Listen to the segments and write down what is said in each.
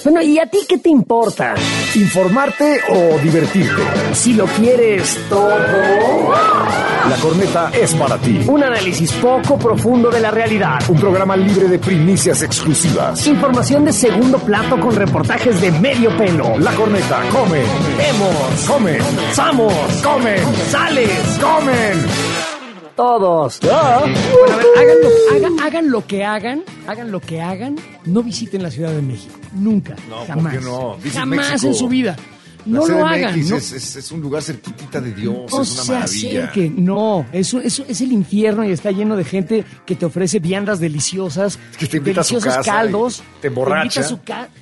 Bueno, ¿y a ti qué te importa? ¿Informarte o divertirte? Si lo quieres todo. La Corneta es para ti. Un análisis poco profundo de la realidad. Un programa libre de primicias exclusivas. Información de segundo plato con reportajes de medio pelo. La Corneta, comen, Vemos, comen, ¡Vamos! comen, ¡Sales! comen. Todos. Bueno, a ver, hagan lo que hagan, no visiten la Ciudad de México. Nunca. No, jamás. ¿por qué no? Visit Jamás México. en su vida. No La lo CDMX hagan. No, es un lugar cerquitita de Dios, no es una se maravilla. acerquen. No, eso es el infierno y está lleno de gente que te ofrece viandas deliciosas. Que te invita a su deliciosos casa caldos. y te emborracha. invita a su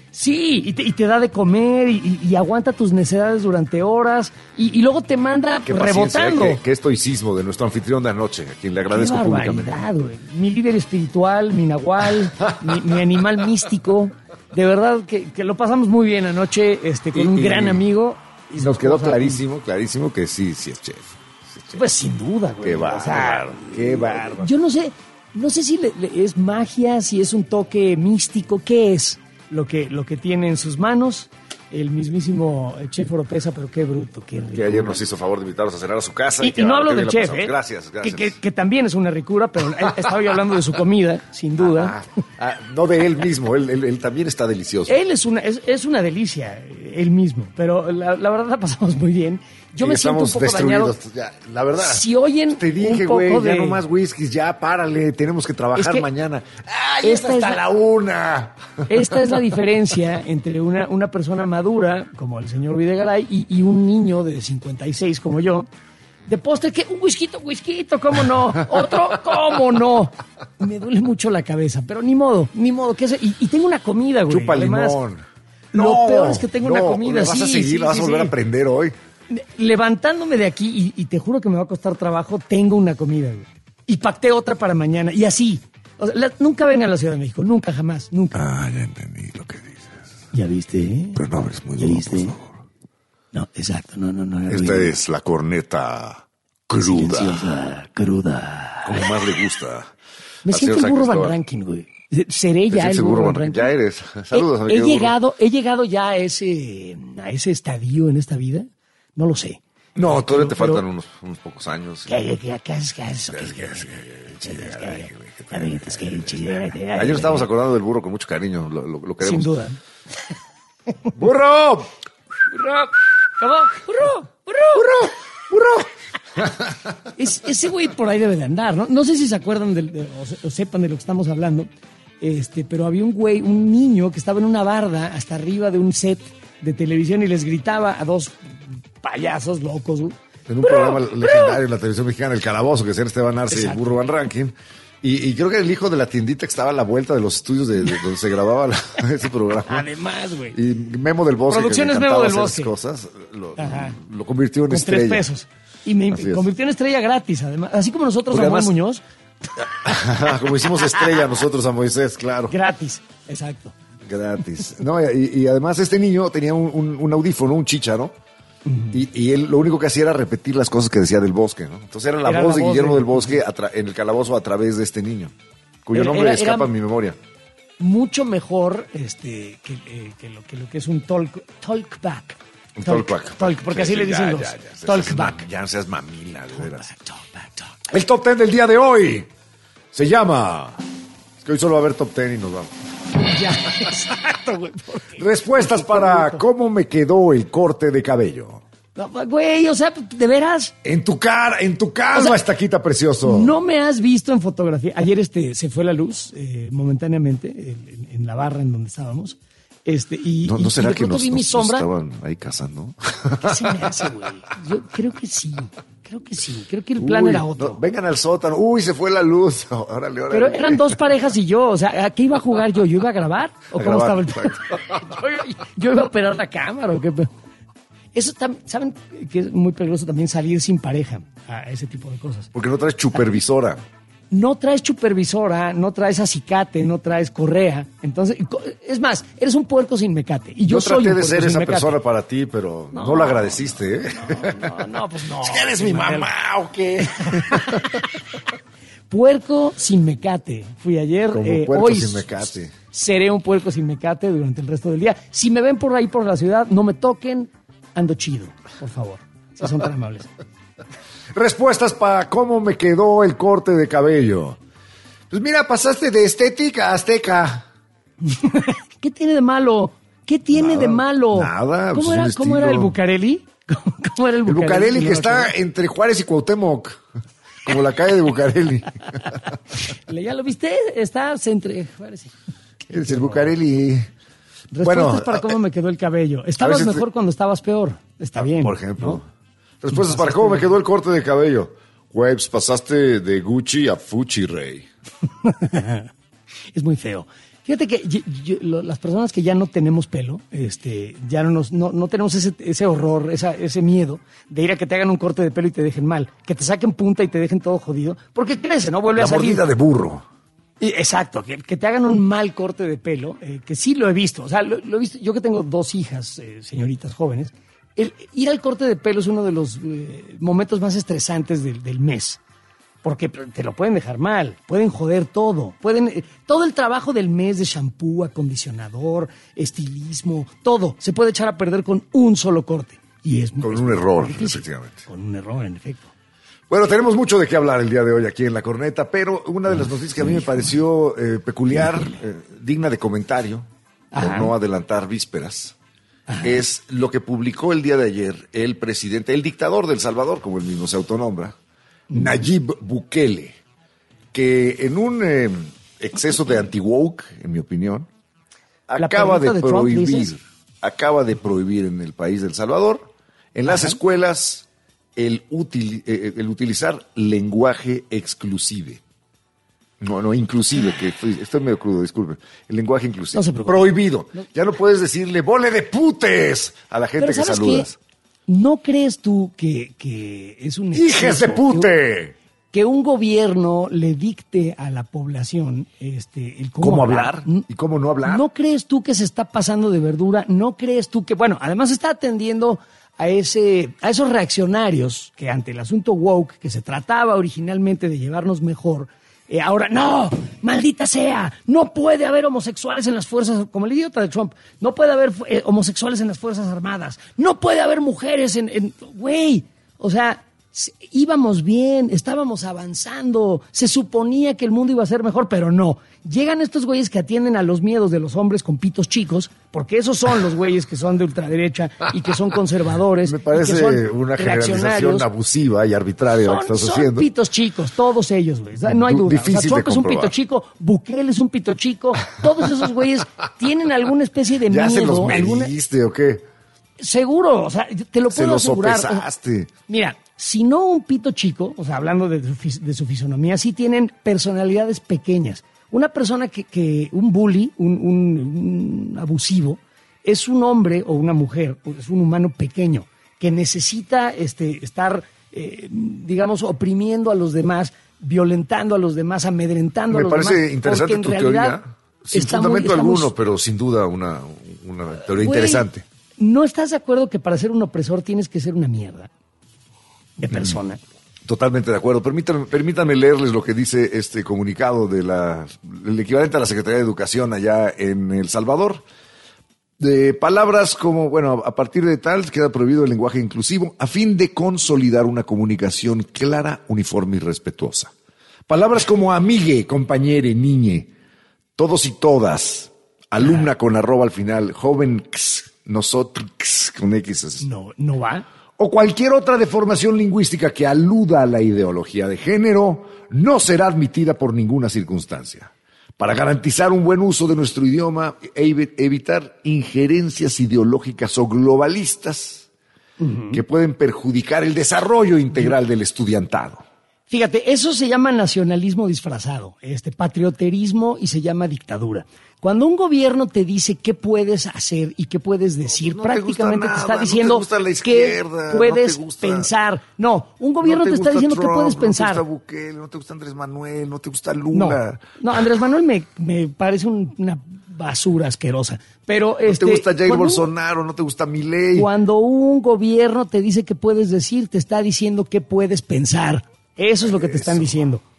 sí, y te da de comer y aguanta tus necesidades durante horas y luego te manda Qué paciencia, rebotando. qué estoicismo de nuestro anfitrión de anoche, a quien le agradezco Qué públicamente. barbaridad, güey. Mi líder espiritual, mi nahual, mi animal místico. De verdad que lo pasamos muy bien anoche con un gran amigo. Y nos quedó clarísimo que sí es chef. Sí es chef. Pues sin duda, güey. Qué O sea, bárbaro, qué bárbaro. yo no sé si es magia, si es un toque místico, ¿qué es lo que tiene en sus manos? El mismísimo chef Oropesa, pero qué bruto, qué rico. Que ayer nos hizo favor de invitarnos a cenar a su casa. Y qué no bárbaro, hablo qué del bien la chef, pasamos. Gracias. que también es una ricura, pero estaba yo hablando de su comida, sin duda. No de él mismo, él también está delicioso. Él es una delicia, él mismo, pero la verdad la pasamos muy bien. Yo me siento un Estamos poco dañado. destruidos. Ya, la verdad. Si oyen te dije, un poco güey, de... ya no más whiskies, ya párale, tenemos que trabajar Es que mañana. esta Esta es hasta la- la 1. Esta es la diferencia entre una persona madura, como el señor Videgaray, y un niño de 56 como yo. De postre, que un whisky, ¿cómo no? Otro, ¿cómo no? Me duele mucho la cabeza, pero ni modo. Y tengo una comida, güey. Chupa Además, limón. lo peor es que tengo una comida. ¿Le vas a sí, seguir? sí, ¿La vas a volver a aprender hoy? Levantándome de aquí, y te juro que me va a costar trabajo, tengo una comida, güey. Y pacté otra para mañana, y así. O sea, nunca vengan a la Ciudad de México, nunca, jamás, nunca. Ya entendí lo que dices. ¿Ya viste, eh? Pero no hables muy ¿Ya duro, viste? por favor. No, exacto, no. Esta es la corneta cruda, Silenciosa, cruda. como más le gusta. Me al siento señor el burro San Van Cristóbal. Ranking, güey. Seré ¿Te ya sientes el burro Van Van Ranking. Ya eres. Saludos, he amigo burro. llegado ya a ese estadio en esta vida. No lo sé. No, todavía te Pero- faltan unos pocos años. Ayer Ayer estábamos acordando del burro con mucho cariño. Lo queremos. Sin duda. ¡Burro! ¿Cómo? ¡Burro! Ese güey por ahí debe de andar, ¿no? No sé si se acuerdan o sepan de lo que estamos hablando, pero había un niño que estaba en una barda hasta arriba de un set de televisión y les gritaba a dos payasos locos, güey. En un programa legendario en la televisión mexicana, El Calabozo, que es Esteban Arce y el Exacto. burro Van Ranking. Y creo que era el hijo de la tiendita que estaba a la vuelta de los estudios de donde se grababa ese programa. Además, güey. Y Memo del Bosque, Producciones que le Memo encantaba del hacer Bosque. esas cosas, Ajá. lo convirtió en Con estrella. 3 pesos. Y me Así es. convirtió en estrella gratis, además. Así como nosotros, Porque Samuel además- Muñoz, Como hicimos estrella nosotros a Moisés, claro. gratis. Exacto. Gratis. No, y además este niño tenía un audífono, un chícharo, y él lo único que hacía era repetir las cosas que decía del Bosque, ¿no? Entonces era la voz de Guillermo del Bosque en el calabozo a través de este niño, cuyo nombre escapa en mi memoria. Mucho mejor que lo que es un talkback. Un talkback. Porque así Sí, le dicen ya, los ya. talkback. Ya no seas mamila, de veras. Talkback. El top 10 del día de hoy se llama... Es que hoy solo va a haber top 10 y nos vamos. Ya, exacto, güey. porque- Respuestas para cómo me quedó el corte de cabello. No, güey, o sea, ¿de veras? En tu calma, O sea, estaquita precioso. No me has visto en fotografía. Ayer se fue la luz momentáneamente en la barra en donde estábamos. ¿No y será de que pronto nos vi mi sombra. estaban ahí cazando? ¿Qué se me hace, güey? Yo creo que sí. Creo que el plan Uy, era otro. no, vengan al sótano. Uy, se fue la luz. Órale. Pero eran dos parejas y yo. O sea, ¿a qué iba a jugar yo? ¿Yo iba a grabar? ¿O A cómo grabar, estaba el yo iba a operar la cámara o qué? Eso ¿saben que es muy peligroso también salir sin pareja a ese tipo de cosas? Porque no traes supervisora. No traes supervisora, no traes acicate, no traes correa. Entonces, es más, eres un puerco sin mecate. Y yo soy traté un de puerco ser sin esa mecate. persona para ti, pero no lo agradeciste, ¿eh? No, pues no. ¿Eres mi mamá o qué? Puerco sin mecate. Fui ayer. Como puerco hoy sin mecate. Seré un puerco sin mecate durante el resto del día. Si me ven por ahí por la ciudad, no me toquen. Ando chido, por favor. Si son tan amables. Respuestas para cómo me quedó el corte de cabello. Pues mira, pasaste de estética a azteca. ¿Qué tiene de malo? ¿Qué tiene de malo? Nada. ¿Cómo, pues ¿cómo era el Bucareli? ¿Cómo era el Bucareli? El Bucareli que está entre Juárez y Cuauhtémoc. Como la calle de Bucareli. ¿Ya lo viste? Está entre Juárez y... Es el Bucareli. Respuestas para cómo me quedó el cabello. Estabas mejor cuando estabas peor. Está bien. Por ejemplo. ¿no? Respuestas para cómo me quedó el corte de cabello. Güey, pues pasaste de Gucci a Fuchi, rey. Es muy feo. Fíjate que las personas que ya no tenemos pelo, ya no tenemos ese horror, ese miedo de ir a que te hagan un corte de pelo y te dejen mal, que te saquen punta y te dejen todo jodido, porque crece, ¿no? Vuelve a salir. La mordida de burro. Exacto, que te hagan un mal corte de pelo, que sí lo he visto. O sea, lo he visto. Yo que tengo 2 hijas, señoritas jóvenes, ir al corte de pelo es uno de los momentos más estresantes del mes. Porque te lo pueden dejar mal, pueden joder todo, todo el trabajo del mes de shampoo, acondicionador, estilismo, todo se puede echar a perder con un solo corte. Y con un error, difícil. efectivamente. Con un error, en efecto. Bueno, tenemos mucho de qué hablar el día de hoy aquí en La Corneta, pero una de las noticias que a mí me pareció peculiar, digna de comentario, por no adelantar vísperas, es lo que publicó el día de ayer el presidente, el dictador de El Salvador, como él mismo se autonombra, Nayib Bukele, que en un exceso de anti-woke, en mi opinión, acaba de prohibir en el país de El Salvador, en las escuelas, el utilizar lenguaje exclusive. No, inclusive, que estoy medio crudo, disculpe. El lenguaje inclusive. No se preocupe. Prohibido. No. Ya no puedes decirle ¡bole de putes! A la gente que saludas. ¿Qué? ¿No crees tú que es un exceso, ¡hijes de pute! Que un gobierno le dicte a la población el cómo hablar y cómo no hablar? ¿No crees tú que se está pasando de verdura? ¿No crees tú que, bueno, además está atendiendo a esos reaccionarios que ante el asunto woke, que se trataba originalmente de llevarnos mejor, ahora, no, maldita sea, no puede haber homosexuales en las fuerzas, como el idiota de Trump, no puede haber homosexuales en las Fuerzas Armadas, no puede haber mujeres güey, o sea, íbamos bien, estábamos avanzando, se suponía que el mundo iba a ser mejor, pero no. Llegan estos güeyes que atienden a los miedos de los hombres con pitos chicos, porque esos son los güeyes que son de ultraderecha y que son conservadores. Me parece y que son una generalización abusiva y arbitraria lo que estás haciendo. Son pitos chicos, todos ellos, güey. No hay duda. O sea, Trump es un pito chico, Bukele es un pito chico, todos esos güeyes tienen alguna especie de miedo. ¿Ya se los mediste o qué? Seguro, o sea, te lo puedo asegurar. Se los sopesaste. Mira, si no un pito chico, o sea, hablando de su fisonomía, sí tienen personalidades pequeñas. Una persona un bully, un abusivo, es un hombre o una mujer, es un humano pequeño, que necesita estar, digamos, oprimiendo a los demás, violentando a los demás, amedrentando a los demás. Me parece interesante tu teoría, sin fundamento alguno, pero sin duda una teoría interesante. ¿No estás de acuerdo que para ser un opresor tienes que ser una mierda de persona? Totalmente de acuerdo. Permítanme leerles lo que dice este comunicado el equivalente a la Secretaría de Educación allá en El Salvador. De palabras como, bueno, a partir de tal queda prohibido el lenguaje inclusivo a fin de consolidar una comunicación clara, uniforme y respetuosa. Palabras como amigue, compañere, niñe, todos y todas, alumna con arroba al final, joven, nosotros con X. No va. O cualquier otra deformación lingüística que aluda a la ideología de género no será admitida por ninguna circunstancia. Para garantizar un buen uso de nuestro idioma e evitar injerencias ideológicas o globalistas que pueden perjudicar el desarrollo integral del estudiantado. Fíjate, eso se llama nacionalismo disfrazado, patrioterismo, y se llama dictadura. Cuando un gobierno te dice qué puedes hacer y qué puedes decir, prácticamente te está diciendo qué puedes pensar. No, un gobierno te está diciendo qué puedes pensar. No te gusta Bukele, no te gusta Andrés Manuel, no te gusta Lula. No, Andrés Manuel me parece una basura asquerosa. Pero no te gusta Jair Bolsonaro, no te gusta Milei. Cuando un gobierno te dice qué puedes decir, te está diciendo qué puedes pensar. Eso es lo que te están diciendo.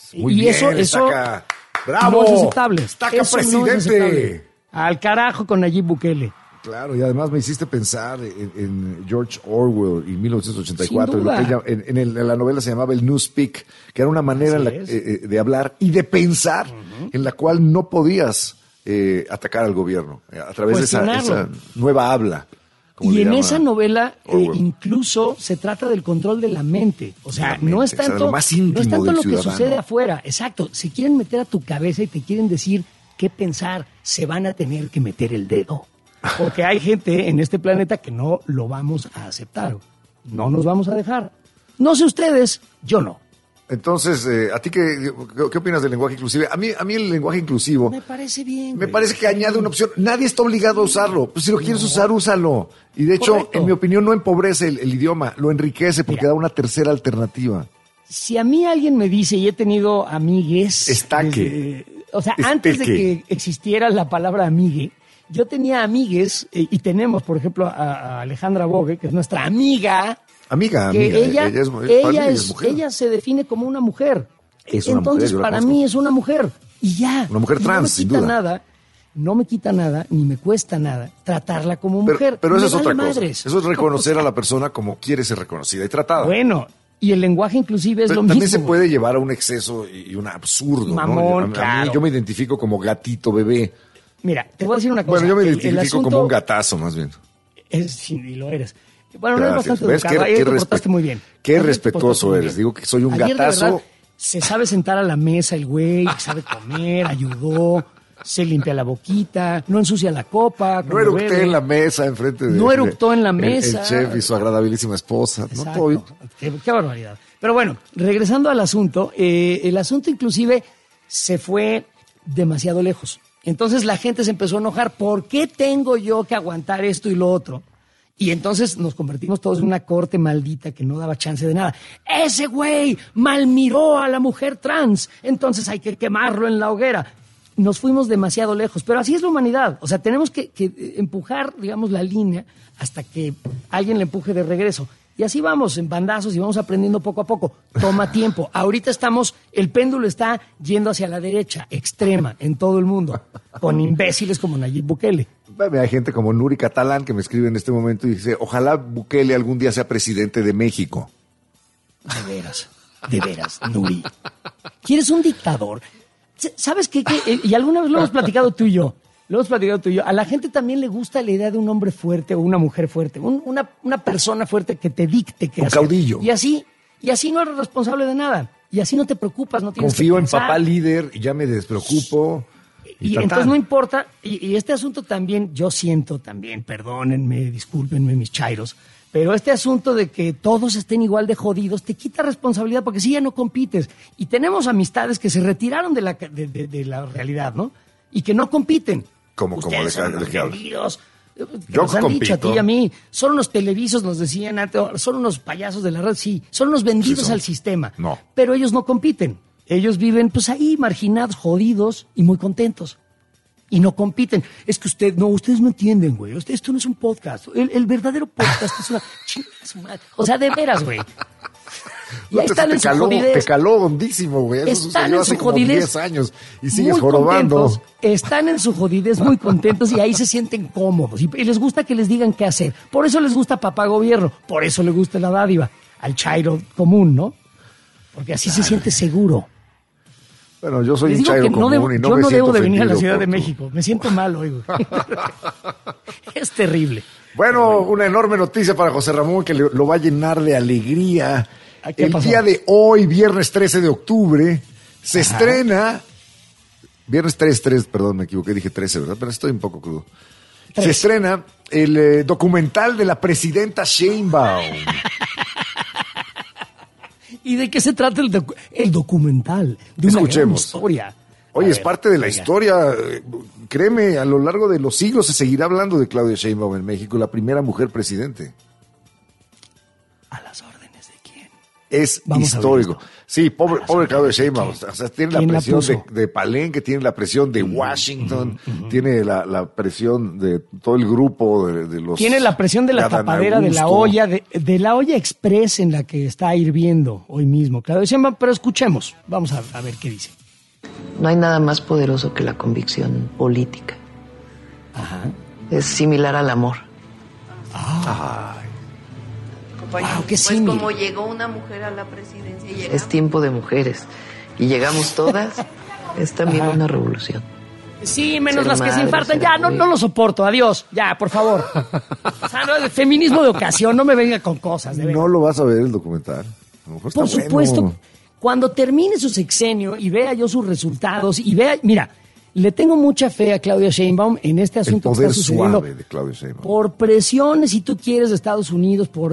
Muy y bien, eso Estaca. ¡Bravo! no es aceptable. ¡Estaca Eso no es presidente! aceptable. Al carajo con Nayib Bukele. Claro, y además me hiciste pensar en George Orwell y 1984. Sin duda. En la novela se llamaba el Newspeak, que era una manera de hablar y de pensar en la cual no podías atacar al gobierno a través de esa nueva habla. Y en esa novela incluso se trata del control de la mente. O sea, no es tanto, lo más íntimo no es tanto del lo que ciudadano. sucede afuera. Exacto. Se quieren meter a tu cabeza y te quieren decir qué pensar. Se van a tener que meter el dedo. Porque hay gente en este planeta que no lo vamos a aceptar. No nos vamos a dejar. No sé ustedes, yo no. Entonces, ¿a ti qué opinas del lenguaje inclusivo? A mí el lenguaje inclusivo Me parece bien. me parece que añade una opción. Nadie está obligado a usarlo. Pues si lo quieres usar, úsalo. Y de hecho, Correcto. en mi opinión, no empobrece el idioma, lo enriquece porque da una tercera alternativa. Si a mí alguien me dice, y he tenido amigues... Estaque. Antes de que existiera la palabra amigue, yo tenía amigues, y tenemos, por ejemplo, a Alejandra Bogue, que es nuestra amiga... Amiga, que mujer. ella se define como una mujer. Es una Entonces, mujer, yo la para conozco. mí es una mujer. Y ya. Una mujer Y trans, sin duda. No me quita nada, ni me cuesta nada tratarla como mujer. Pero eso Me es otra vale cosa. madres. Eso es reconocer a la persona como quiere ser reconocida y tratada. Bueno, y el lenguaje inclusive es Pero lo también mismo. se puede llevar a un exceso y un absurdo. Mamón, ¿no? A mí claro. yo me identifico como gatito bebé. Mira, te voy a decir una cosa. Bueno, yo me El identifico asunto como un gatazo, más bien. sí, y lo eres. Bueno, Gracias. no es bastante ¿Ves? educado. Ayer te portaste muy bien. Qué Ayer te respetuoso portaste muy eres. bien. Digo que soy un Ayer, de gatazo. verdad, se sabe sentar a la mesa el güey, sabe comer, ayudó, se limpia la boquita, no ensucia la copa. No eructé en la mesa enfrente de... No eructó en la mesa. El chef y su agradabilísima esposa. Exacto. No, todo bien. Qué barbaridad. Pero bueno, regresando al asunto, el asunto inclusive se fue demasiado lejos. Entonces la gente se empezó a enojar. ¿Por qué tengo yo que aguantar esto y lo otro? Y entonces nos convertimos todos en una corte maldita que no daba chance de nada. Ese güey malmiró a la mujer trans, entonces hay que quemarlo en la hoguera. Nos fuimos demasiado lejos, pero así es la humanidad. O sea, tenemos que empujar, digamos, la línea hasta que alguien la empuje de regreso. Y así vamos, en bandazos, y vamos aprendiendo poco a poco. Toma tiempo. Ahorita el péndulo está yendo hacia la derecha, extrema, en todo el mundo, con imbéciles como Nayib Bukele. Hay gente como Nuri Catalán que me escribe en este momento y dice, ojalá Bukele algún día sea presidente de México. De veras, Nuri. ¿Quieres un dictador? ¿Sabes qué? Y alguna vez lo hemos platicado tú y yo. A la gente también le gusta la idea de un hombre fuerte o una mujer fuerte. Una persona fuerte que te dicte qué Un hacer. caudillo. Y así no eres responsable de nada. Y así no te preocupas, no tienes Confío que en pensar. papá líder y ya me despreocupo. Y entonces no importa, y este asunto también, yo siento también, perdónenme, discúlpenme mis chairos, pero este asunto de que todos estén igual de jodidos te quita responsabilidad porque sí ya no compites. Y tenemos amistades que se retiraron de la realidad, ¿no? Y que no compiten. ¿Cómo Ustedes son unos vendidos. Yo Nos han dicho a ti compito. y a mí, son unos televisos, nos decían antes, son unos payasos de la red, sí, son unos vendidos Sí son. al sistema. No. Pero ellos no compiten. Ellos viven pues ahí marginados, jodidos y muy contentos. Y no compiten. Es que ustedes no entienden, güey. Esto no es un podcast. El verdadero podcast es una chingada de su madre. O sea, de veras, güey. Y ahí están en su jodidez. Te caló hondísimo, güey. Eso Están sucedió en hace su como jodidez. 10 años y sigues Muy jorobando. contentos, están en su jodidez muy contentos y ahí se sienten cómodos. Y les gusta que les digan qué hacer. Por eso les gusta papá gobierno. Por eso le gusta la dádiva. Al chairo común, ¿no? Porque así se siente seguro. Bueno, yo soy Les un digo chairo que común y no yo me no siento debo de venir a la ofendido Ciudad por de tu- México. Me siento mal hoy, güey. Es terrible. Bueno, una enorme noticia para José Ramón que lo va a llenar de alegría. ¿Qué El pasó? día de hoy, viernes 13 de octubre, se estrena... Viernes 3, perdón, me equivoqué, dije 13, ¿verdad? Pero estoy un poco crudo. Se estrena el documental de la presidenta Sheinbaum. ¿Y de qué se trata el documental? De una gran Escuchemos. historia. Oye, A es ver, parte de la venga. historia. Créeme, a lo largo de los siglos se seguirá hablando de Claudia Sheinbaum en México, la primera mujer presidente. ¿A las órdenes de quién? es histórico. Sí, pobre Claudia Sheinbaum. O sea, tiene la presión de Palenque, tiene la presión de Washington, tiene la presión de todo el grupo de los... Tiene la presión de la tapadera de la olla, de la olla express en la que está hirviendo hoy mismo Claudia Sheinbaum, pero escuchemos, vamos a ver qué dice. No hay nada más poderoso que la convicción política. Ajá. Es similar al amor. Wow, qué pues símil. como llegó una mujer a la presidencia y llegamos. Es tiempo de mujeres. Y llegamos todas. Es también una revolución. Sí, menos Ser las que se madre, infartan. ser Ya, no mujer. lo soporto. Adiós. Ya, por favor. O sea, no, el feminismo de ocasión, no me venga con cosas. De No lo vas a ver el documental. A lo mejor está Por supuesto, bueno. cuando termine su sexenio y vea yo sus resultados y vea, mira, le tengo mucha fe a Claudia Sheinbaum en este El asunto que poder está sucediendo. suave de Claudia Sheinbaum. Por presiones, si tú quieres, de Estados Unidos, por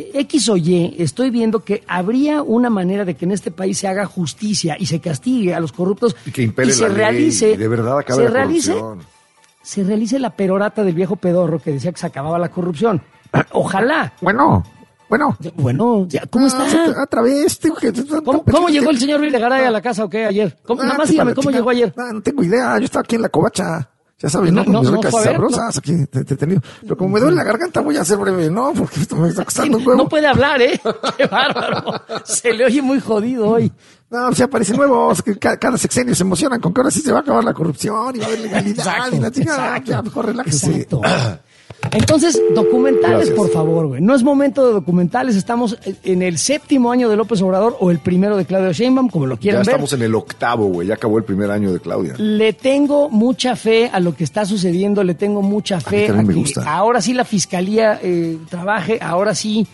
X o Y, estoy viendo que habría una manera de que en este país se haga justicia y se castigue a los corruptos Y que impere se la realice, ley, y de verdad acabe se la realice, corrupción. se realice la perorata del viejo pedorro que decía que se acababa la corrupción. Ojalá. Bueno. Bueno, ¿cómo está? Otra vez. ¿Cómo llegó el señor Videgaray a la casa o qué ayer? Nada más dígame, ¿cómo llegó ayer? No tengo idea. Yo estaba aquí en la covacha. Ya sabes, ¿no? Con mis ricas fue a ver, sabrosas aquí entretenido. Pero como me duele la garganta, voy a ser breve, ¿no? Porque esto me está costando un huevo. No puede hablar, ¿eh? Qué bárbaro. Se le oye muy jodido hoy. No, se aparecen nuevos. Que cada sexenio se emocionan con que ahora sí se va a acabar la corrupción y va a haber legalidad. Exacto, Y la chingada. exacto. Ya, mejor relájese. Exacto. Entonces, documentales, Gracias. por favor, güey. No es momento de documentales. Estamos en el 7º año de López Obrador o el 1º de Claudia Sheinbaum, como lo Ya quieran ver. estamos en el 8º, güey. Ya acabó el primer año de Claudia. Le tengo mucha fe a lo que está sucediendo, le tengo mucha fe también me que gusta. ahora sí la fiscalía trabaje, ahora sí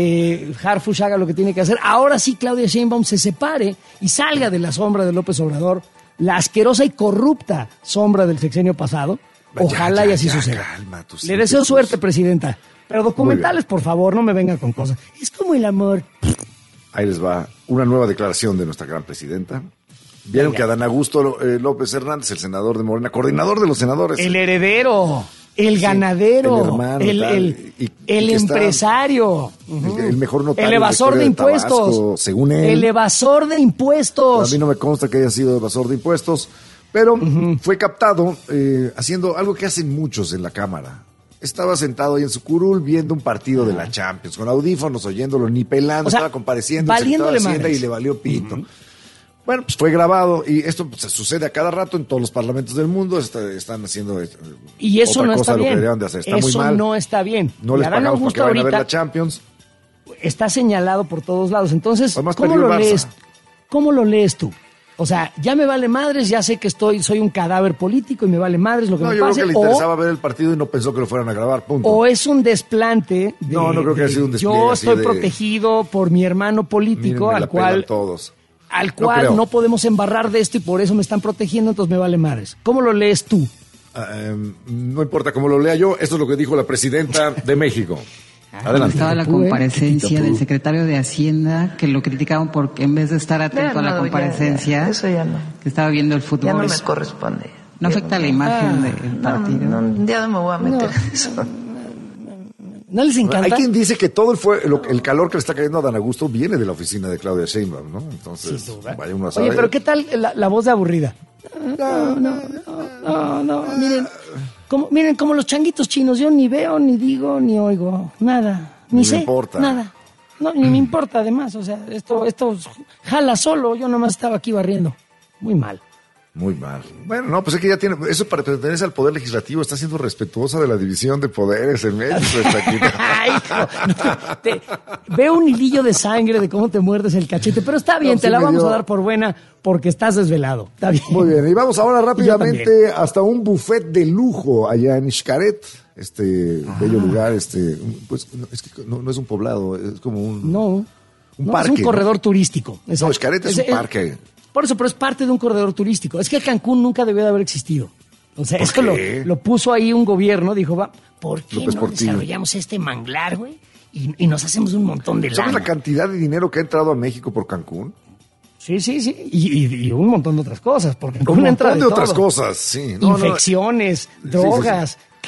Harfuch haga lo que tiene que hacer, ahora sí Claudia Sheinbaum se separe y salga de la sombra de López Obrador, la asquerosa y corrupta sombra del sexenio pasado. Ojalá y así suceda. Calma, tú Le siempre, deseo pues. suerte, presidenta. Pero documentales, por favor, no me venga con cosas. Es como el amor. Ahí les va una nueva declaración de nuestra gran presidenta. Vieron que Adán Augusto López Hernández, el senador de Morena, coordinador de los senadores. El heredero, el ganadero, el hermano, el y que está- empresario, el mejor notario el evasor de la historia impuestos, Tabasco, según él. el evasor de A impuestos. mí no me consta que haya sido evasor de impuestos, pero fue captado haciendo algo que hacen muchos en la Cámara. Estaba sentado ahí en su curul viendo un partido de la Champions, con audífonos, oyéndolo, ni pelando, O sea, estaba compareciendo, valiéndole el secretario de Hacienda madres. y le valió pito. Bueno, pues fue grabado y esto pues, sucede a cada rato en todos los parlamentos del mundo. Están haciendo Y eso otra no cosa está de lo que bien. deberían de hacer. Está muy Eso mal. no está bien. No les Y Adán pagamos para que Augusto vayan a ver la ahorita Champions. está señalado por todos lados. Entonces, Además, ¿cómo perdió lo el Barça. lees? ¿Cómo lo lees tú? O sea, ya me vale madres, ya sé que soy un cadáver político y me vale madres lo que No, me yo pase. creo que le interesaba ver el partido y no pensó que lo fueran a grabar, punto. O es un desplante. No creo que haya sido un despliegue Yo así estoy de- protegido por mi hermano político, Miren, me al la pelan cual todos. al No cual creo. no podemos embarrar de esto y por eso me están protegiendo, entonces me vale madres. ¿Cómo lo lees tú? No importa cómo lo lea yo, esto es lo que dijo la presidenta de México. Adelante. Estaba la Tú, ¿eh? comparecencia Chiquita, del tú. secretario de Hacienda, que lo criticaban porque en vez de estar atento a la Ya, comparecencia, eso ya no. que estaba viendo el Ya fútbol. no me corresponde. ¿No afecta la imagen del No, partido? no, ya no me voy a meter en eso. ¿No les encanta? Hay quien dice que todo el calor que le está cayendo a Dan Augusto viene de la oficina de Claudia Sheinbaum, ¿no? Entonces, Sin duda. vaya uno a saber. Oye, pero ¿qué tal la voz de aburrida? No, miren, como los changuitos chinos, yo ni veo, ni digo, ni oigo, nada, Ni ni me sé, importa. nada. No, ni me importa además, o sea, esto jala solo, yo nomás estaba aquí barriendo. Muy mal. Muy mal. Bueno, no, pues es que ya tiene, eso para pertenecer al Poder Legislativo está siendo respetuosa de la división de poderes en México. Está aquí. Ay, hijo, veo un hilillo de sangre de cómo te muerdes el cachete, pero está bien, No, te sí la me vamos dio- a dar por buena porque estás desvelado. Está bien. Muy bien, y vamos ahora rápidamente también. hasta un buffet de lujo allá en Xcaret, bello lugar, pues es que no es un poblado, es como un No, parque, es un ¿no? corredor turístico. No, Xcaret es un parque. Por eso, pero es parte de un corredor turístico. Es que Cancún nunca debió de haber existido. O sea, ¿Por esto qué? lo puso ahí un gobierno, dijo, ¿por qué López no Portillo. desarrollamos este manglar, güey? Y nos hacemos un montón de ¿Sabes lana. la cantidad de dinero que ha entrado a México por Cancún? Sí. Y un montón de otras cosas. Porque Un Cancún entra montón de otras todo. cosas, sí. No, Infecciones, drogas.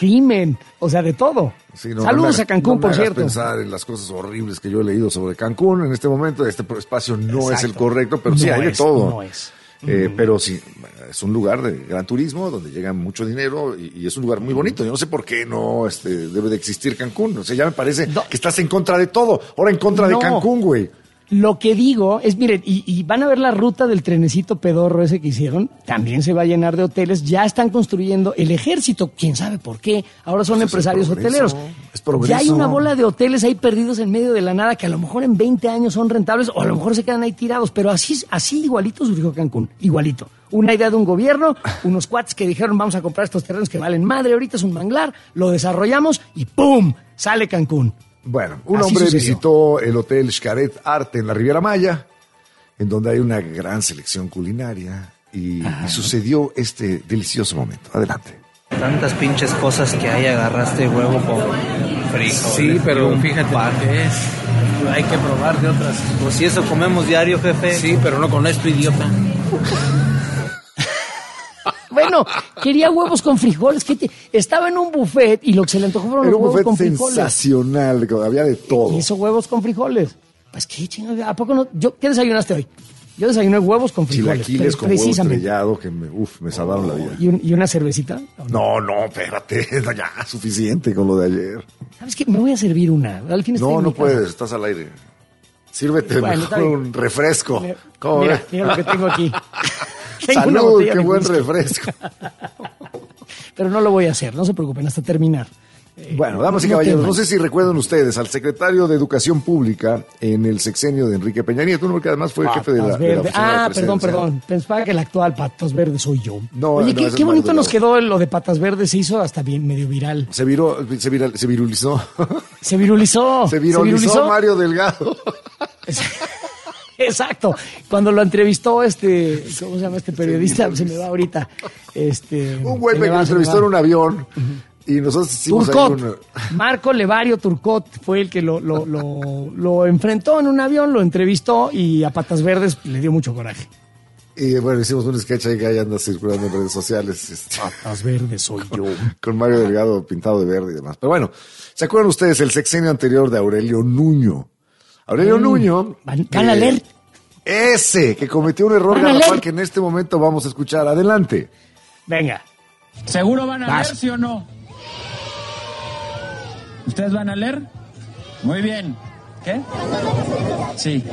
crimen, o sea, de todo. Sí, Saludos a Cancún, por cierto. Pensar en las cosas horribles que yo he leído sobre Cancún. En este momento, este espacio no es el correcto, pero sí, hay de todo. No es. Pero sí, es un lugar de gran turismo donde llega mucho dinero y es un lugar muy bonito. Yo no sé por qué no debe de existir Cancún. O sea, ya me parece que estás en contra de todo. Ahora en contra de Cancún, güey. Lo que digo es, miren, y van a ver la ruta del trenecito pedorro ese que hicieron, también se va a llenar de hoteles, ya están construyendo el ejército, quién sabe por qué, ahora son empresarios hoteleros. Ya hay una bola de hoteles ahí perdidos en medio de la nada que a lo mejor en 20 años son rentables o a lo mejor se quedan ahí tirados, pero así igualito surgió Cancún, igualito. Una idea de un gobierno, unos cuates que dijeron vamos a comprar estos terrenos que valen madre, ahorita es un manglar, lo desarrollamos y ¡pum! Sale Cancún. Bueno, un Así hombre sucedió. visitó el Hotel Xcaret Arte en la Riviera Maya, en donde hay una gran selección culinaria, y sucedió este delicioso momento. Adelante. Tantas pinches cosas que hay, agarraste huevo con frijoles. Sí, pero fíjate que hay que probar de otras. Pues si eso comemos diario, jefe. Sí, pero no con esto, idiota. Bueno, quería huevos con frijoles. Estaba en un buffet y lo que se le antojó fueron Era los un huevos buffet con frijoles. sensacional, había de todo. Y hizo huevos con frijoles. Pues qué chingada, ¿a poco no? ¿Qué desayunaste hoy? Yo desayuné huevos con frijoles. Chilaquiles con huevo precisamente. estrellado que me salvaron la vida. ¿Y una cervecita? ¿O No, espérate, ya, suficiente con lo de ayer. ¿Sabes qué? Me voy a servir una. Al fin estoy en No mi casa. puedes, estás al aire. Sírvete Bueno, está mejor bien. un refresco. ¿Cómo Mira, ves? mira lo que tengo aquí. Tengo una Salud, botella qué de buen whisky. refresco. Pero no lo voy a hacer, no se preocupen, hasta terminar. Bueno, damas y no caballeros, teman. no sé si recuerdan ustedes al secretario de Educación Pública en el sexenio de Enrique Peña Nieto, uno que además fue jefe de la Patas de la Verdes. oficina de la Perdón. presidencia. Pensaba que el actual Patas Verdes soy yo. No, Oye, no, qué ese qué es bonito Mario nos Delgado. quedó lo de Patas Verdes, se hizo hasta bien medio viral. Se virulizó. Se virulizó. Se viralizó Mario Delgado. Exacto. Cuando lo entrevistó ¿cómo se llama este periodista? Se me va ahorita. Un güey que lo entrevistó en un avión y nosotros hicimos Turcot. ahí Marco Levario Turcot fue el que lo enfrentó en un avión, lo entrevistó y a Patas Verdes le dio mucho coraje. y bueno, hicimos un sketch ahí que ahí anda circulando en redes sociales. Patas Verdes soy yo. Con Mario Delgado pintado de verde y demás. Pero bueno, ¿se acuerdan ustedes el sexenio anterior de Aurelio Nuño? Aurelio Nuño. ¿Van a leer? Ese, que cometió un error Van a garrafal leer. que en este momento vamos a escuchar. Adelante. Venga. ¿Seguro van a Vas. leer, sí o no? ¿Ustedes van a leer? Muy bien. ¿Qué? Sí.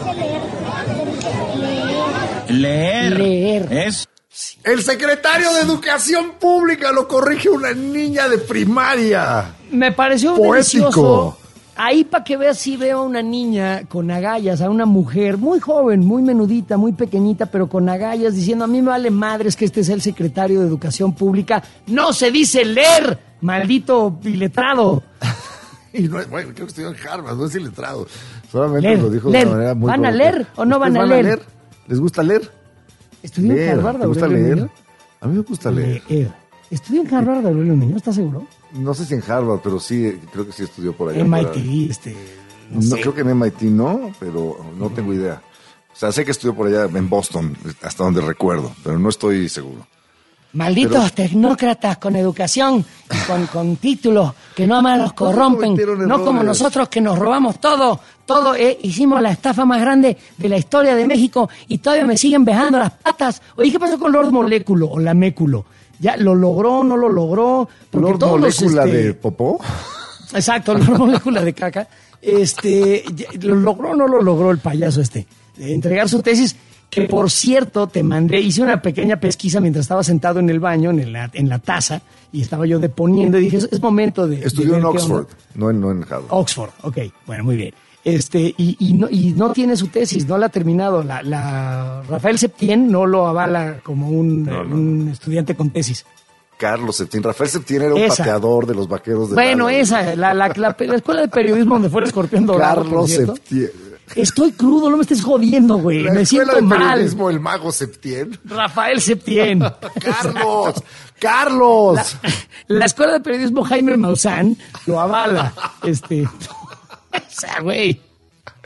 Leer. Leer. Es. El secretario de Educación Pública lo corrige una niña de primaria. Me pareció Poético. delicioso. Ahí para que veas, sí veo a una niña con agallas, a una mujer muy joven, muy menudita, muy pequeñita, pero con agallas, diciendo, a mí me vale madres que este es el secretario de Educación Pública. ¡No se dice leer, maldito iletrado! Y no, bueno, creo que estudió en Harvard, no es iletrado. Solamente Leer, lo dijo leer. de una manera muy ¿Van a coloquial. leer o no van ¿Ustedes a leer? ¿Les gusta leer? ¿Estudió en Leer. Harvard, ¿Te gusta Aurelio leer? Nuño? A mí me gusta leer. ¿Estudió en Harvard, Aurelio Nuño? ¿Estás seguro? No sé si en Harvard, pero sí, creo que sí estudió por allá. MIT, No, sé. creo que en MIT no, pero no tengo idea. O sea, sé que estudió por allá en Boston, hasta donde recuerdo, pero no estoy seguro. Malditos tecnócratas con educación, con títulos, que no más los corrompen, cometieron no como errores. nosotros que nos robamos todo, hicimos la estafa más grande de la historia de México y todavía me siguen vejando las patas. Oye, ¿qué pasó con Lord Moléculo o la Méculo? ¿Ya lo logró, no lo logró? Porque ¿Lord todos los, Molécula de Popó? Exacto, Lord Molécula de caca. ¿Lo logró o no lo logró el payaso de entregar su tesis? Que por cierto, hice una pequeña pesquisa mientras estaba sentado en el baño, en la taza, y estaba yo deponiendo y dije, es momento de... Estudió de en ver qué Oxford, onda. no en Harvard. Oxford, ok, bueno, muy bien. Y no tiene su tesis, no la ha terminado. Rafael Septién no lo avala como un estudiante con tesis. Carlos Septién. Rafael Septién era un Esa. pateador de los vaqueros de Bueno, Dallas. esa, la escuela de periodismo donde fue el escorpión dorado. por Carlos cierto. Septién. Estoy crudo, no me estés jodiendo, güey. La Me escuela siento de mal. periodismo, el mago Septién. Rafael Septién. Carlos, Carlos. La escuela de periodismo Jaime Maussan lo avala. O sea, güey.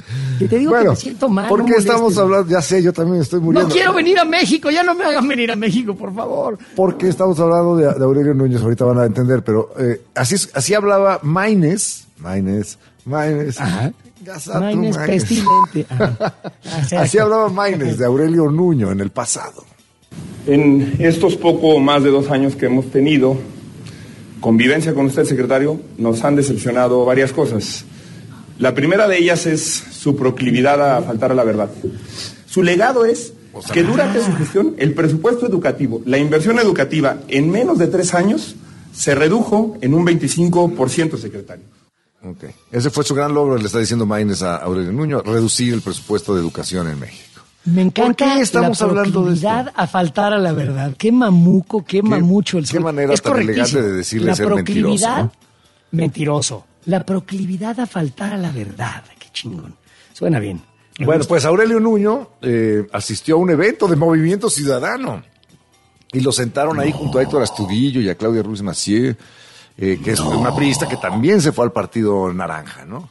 Que te digo que me siento mal. ¿Por qué estamos hablando? Ya sé, yo también estoy muriendo. No quiero venir a México, ya no me hagan venir a México, por favor. ¿Por qué estamos hablando de Aurelio Núñez? Ahorita van a entender, pero así hablaba Maínez. Ajá. Maínez pestilente. Así hablaba Maínez de Aurelio Nuño en el pasado. En estos poco más de 2 años que hemos tenido convivencia con usted, secretario, nos han decepcionado varias cosas. La primera de ellas es su proclividad a faltar a la verdad. Su legado es que durante su gestión el presupuesto educativo, la inversión educativa en menos de 3 años se redujo en un 25%, secretario. Okay. Ese fue su gran logro, le está diciendo Maínez a Aurelio Nuño, reducir el presupuesto de educación en México. Me encanta ¿Por qué estamos hablando de esto? A faltar a la verdad. Qué mamuco, qué mamucho el Qué manera tan elegante de decirle ser mentiroso, ¿no? Mentiroso. La proclividad a faltar a la verdad. Qué chingón. Suena bien. Bueno, pues Aurelio Nuño asistió a un evento de Movimiento Ciudadano y lo sentaron ahí junto a Héctor Astudillo y a Claudia Ruiz Massieu, que es una priista que también se fue al Partido Naranja, ¿no?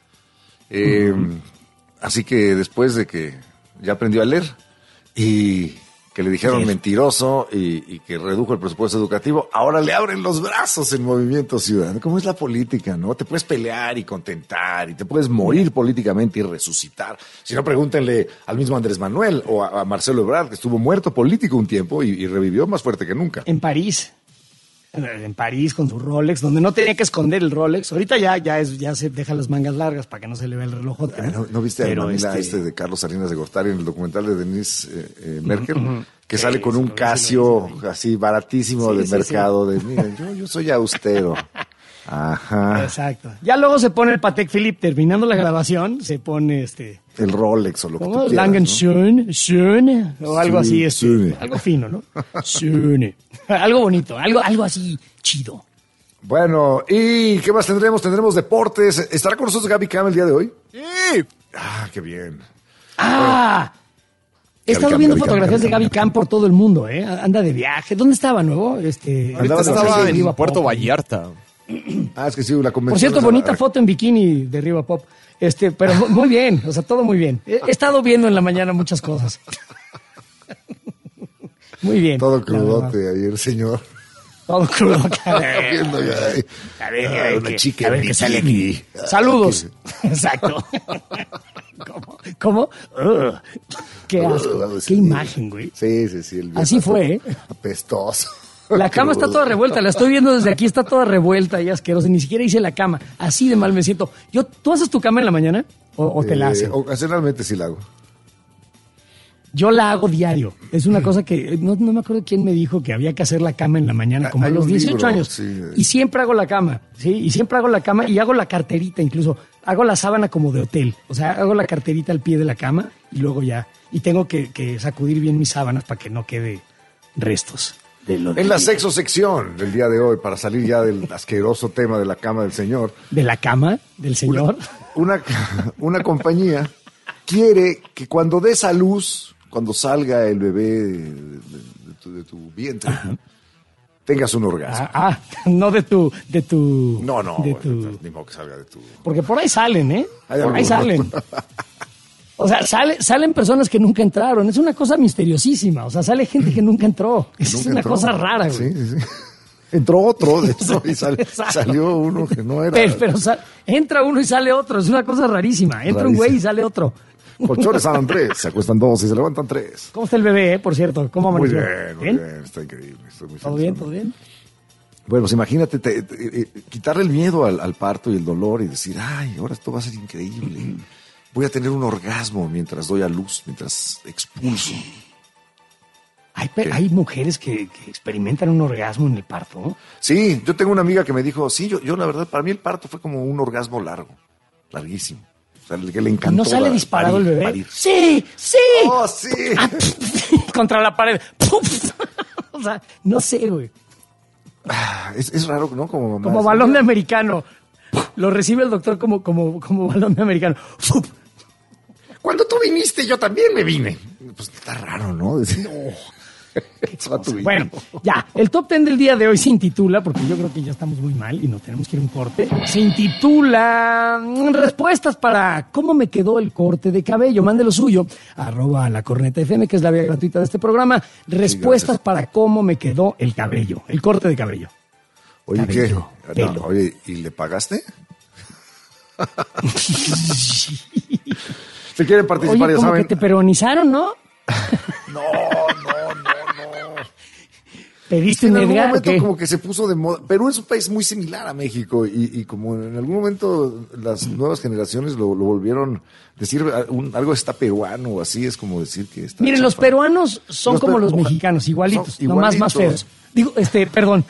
Así que después de que ya aprendió a leer y que le dijeron mentiroso y que redujo el presupuesto educativo, ahora le abren los brazos en Movimiento Ciudadano. ¿Cómo es la política, no? Te puedes pelear y contentar y te puedes morir políticamente y resucitar. Si no, pregúntenle al mismo Andrés Manuel o a Marcelo Ebrard, que estuvo muerto político un tiempo y revivió más fuerte que nunca. En París con su Rolex, donde no tenía que esconder el Rolex. Ahorita ya se deja las mangas largas para que no se le vea el relojote. ¿No viste a Manila de Carlos Salinas de Gortari en el documental de Denise Merkel? Que sale con un Casio así baratísimo del mercado. De miren, yo soy austero. Ajá. Exacto. Ya luego se pone el Patek Philippe, terminando la grabación, se pone el Rolex o lo que tú quieras, Langen o algo así, algo fino, ¿no? Algo bonito, algo así chido. Bueno, ¿y qué más tendremos? Tendremos deportes. ¿Estará con nosotros Gaby Cam el día de hoy? Sí. Qué bien. He estado viendo fotografías de Gaby Cam por todo el mundo, ¿eh? Anda de viaje. ¿Dónde estaba, nuevo? Estaba en Puerto Vallarta. Es que sí, la convención. Por cierto, bonita foto en bikini de Riva Pop. Pero muy bien, o sea, todo muy bien. He estado viendo en la mañana muchas cosas. Muy bien. Todo crudote ayer, señor. Todo crudote. A ver, una chica a ver qué sale aquí. Saludos. Exacto. ¿Cómo? Qué asco. Qué imagen, güey. Sí. Así fue, ¿eh? Apestoso. La cama está toda revuelta, la estoy viendo desde aquí, está toda revuelta y asquerosa, ni siquiera hice la cama, así de mal me siento. ¿Tú haces tu cama en la mañana o te la hacen? Ocasionalmente sí la hago. Yo la hago diario, es una cosa que, no me acuerdo quién me dijo que había que hacer la cama en la mañana, como a los 18 años, sí. Y siempre hago la cama, ¿sí? Y siempre hago la cama y hago la carterita incluso, hago la sábana como de hotel, o sea, hago la carterita al pie de la cama y luego ya, y tengo que sacudir bien mis sábanas para que no quede restos. En la sexo sección del día de hoy, para salir ya del asqueroso tema de la cama del señor. ¿De la cama del señor? Una compañía quiere que cuando des a luz, cuando salga el bebé de tu vientre, tengas un orgasmo. No de tu... No, ni modo que salga de tu... Porque por ahí salen, ¿eh? Por ahí salen. O sea, salen personas que nunca entraron. Es una cosa misteriosísima. O sea, sale gente que nunca entró. Es una cosa rara, güey. Sí. Entró otro de eso y salió uno que no era. Pero entra uno y sale otro. Es una cosa rarísima. Entra un güey y sale otro. Colchones salen 3, se acuestan 2 y se levantan 3. ¿Cómo está el bebé, por cierto? ¿Cómo amaneció? Muy bien. Está increíble. Estoy muy feliz. ¿Todo bien? Bueno, pues imagínate quitarle el miedo al parto y el dolor y decir, ahora esto va a ser increíble. Voy a tener un orgasmo mientras doy a luz, mientras expulso. Hay mujeres que experimentan un orgasmo en el parto, ¿no? Sí, yo tengo una amiga que me dijo, yo la verdad, para mí el parto fue como un orgasmo larguísimo. O sea, que le encantó. ¿No sale disparado el bebé? Parir. ¡Sí! ¡Oh, sí! Contra la pared. O sea, no sé, güey. Es raro, ¿no? Como balón de americano. Lo recibe el doctor como balón de americano. Cuando tú viniste, yo también me vine. Pues está raro, ¿no? Bueno, ya, el top 10 del día de hoy se intitula, porque yo creo que ya estamos muy mal y nos tenemos que ir a un corte, se intitula Respuestas para cómo me quedó el corte de cabello. Mande lo suyo, @lacornetafm, que es la vía gratuita de este programa. Respuestas para cómo me quedó el cabello, el corte de cabello. Oye, Cabello, ¿qué? pelo. Oye, ¿y le pagaste? Si quieren participar, Oye, ya como saben. que te peronizaron, ¿no? No. ¿Pediste En un algún Edgar o momento qué? como que se puso de moda. Perú es un país muy similar a México y como en algún momento las nuevas generaciones lo volvieron decir algo está peruano o así, es como decir que está. Miren, los chapa. peruanos son Los como peru- los mexicanos, igualitos, son nomás más igualitos. feos. Digo, perdón,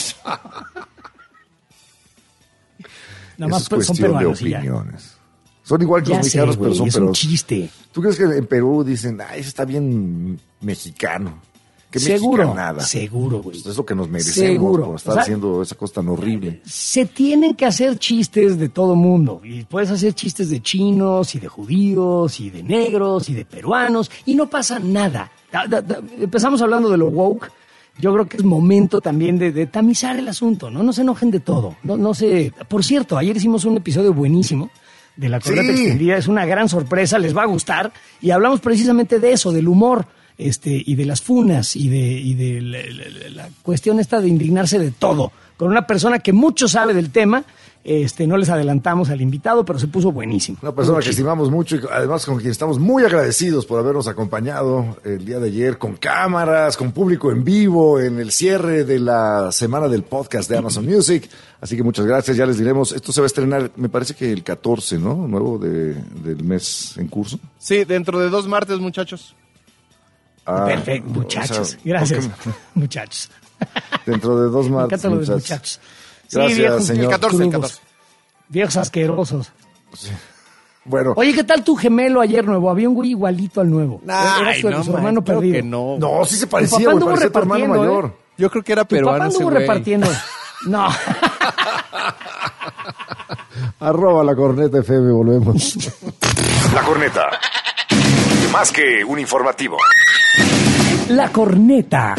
nada más Eso es son cuestión peruanos de y ya. opiniones. Son igual que Ya los sé, mexicanos, pero güey, son es un peruanos. chiste. ¿Tú crees que en Perú dicen, ese está bien mexicano? ¿Qué Seguro, mexicanada? seguro, güey. Pues es lo que nos merecemos Seguro. por estar O sea, haciendo esa cosa tan horrible. Se tienen que hacer chistes de todo mundo. Y puedes hacer chistes de chinos y de judíos y de negros y de peruanos y no pasa nada. Empezamos hablando de lo woke. Yo creo que es momento también de tamizar el asunto, ¿no? No se enojen de todo. No se... Por cierto, ayer hicimos un episodio buenísimo de La Corneta Sí. Extendida. Es una gran sorpresa, les va a gustar. Y hablamos precisamente de eso, del humor. Y de las funas y de la cuestión esta de indignarse de todo, con una persona que mucho sabe del tema. No les adelantamos al invitado, pero se puso buenísimo. Una persona Muy que chido. estimamos mucho y además con quien estamos muy agradecidos por habernos acompañado el día de ayer con cámaras, con público en vivo, en el cierre de la semana del podcast de Amazon Music. Así que muchas gracias, ya les diremos. Esto se va a estrenar, me parece que el 14, ¿no? Nuevo del mes en curso. Sí, dentro de 2 martes, muchachos. Perfecto, muchachos. o sea, Gracias, ¿por muchachos. Dentro de 2 Me martes, encanta lo de muchachos. muchachos. Gracias, viejos, señor. El 14, el 14. Viejos asquerosos. Bueno, Oye, ¿qué tal tu gemelo ayer nuevo? Había un güey igualito al nuevo. Era Ay, su no, hermano creo perdido. que no. no, sí se parecía, papá güey, anduvo parecía tu hermano repartiendo, mayor. Yo creo que era Tu papá peruano ese anduvo güey. repartiendo. No. @La Corneta FM, volvemos. La Corneta. Más que un informativo. La Corneta.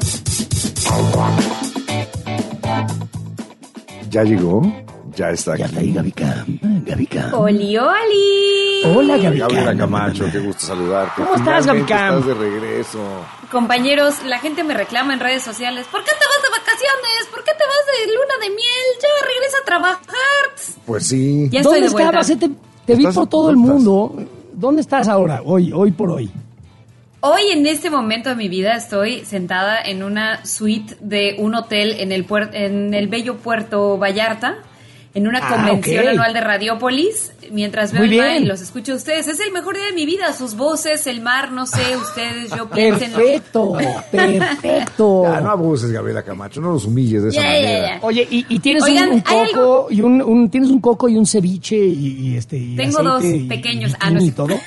¿Ya llegó? Ya está aquí. Ya está ahí Gaby Cam. ¡Oli, oli! Hola, Gaby Gabriela Cam. Camacho, qué gusto saludarte. ¿Cómo estás, Gaby Finalmente Cam? Estás de regreso. Compañeros, la gente me reclama en redes sociales. ¿Por qué te vas de vacaciones? ¿Por qué te vas de luna de miel? Ya regresa a trabajar. Pues sí. Ya estoy ¿Dónde de vuelta. estabas? Te vi ¿Estás- por todo el dónde estás? mundo. ¿Dónde estás ahora? Hoy por hoy. Hoy, en este momento de mi vida, estoy sentada en una suite de un hotel en el bello Puerto Vallarta, en una convención ok. anual de Radiópolis, mientras veo Muy el mar bien. y los escucho a ustedes. Es el mejor día de mi vida, sus voces, el mar, no sé, ustedes, yo piensen. Perfecto, perfecto. Ya, no abuses, Gabriela Camacho, no nos humilles de esa Ya, manera. ya. Oye, y tienes Oigan, un ¿hay coco y tienes un coco y un ceviche y Tengo aceite dos y pequeños. bikini No y es- todo.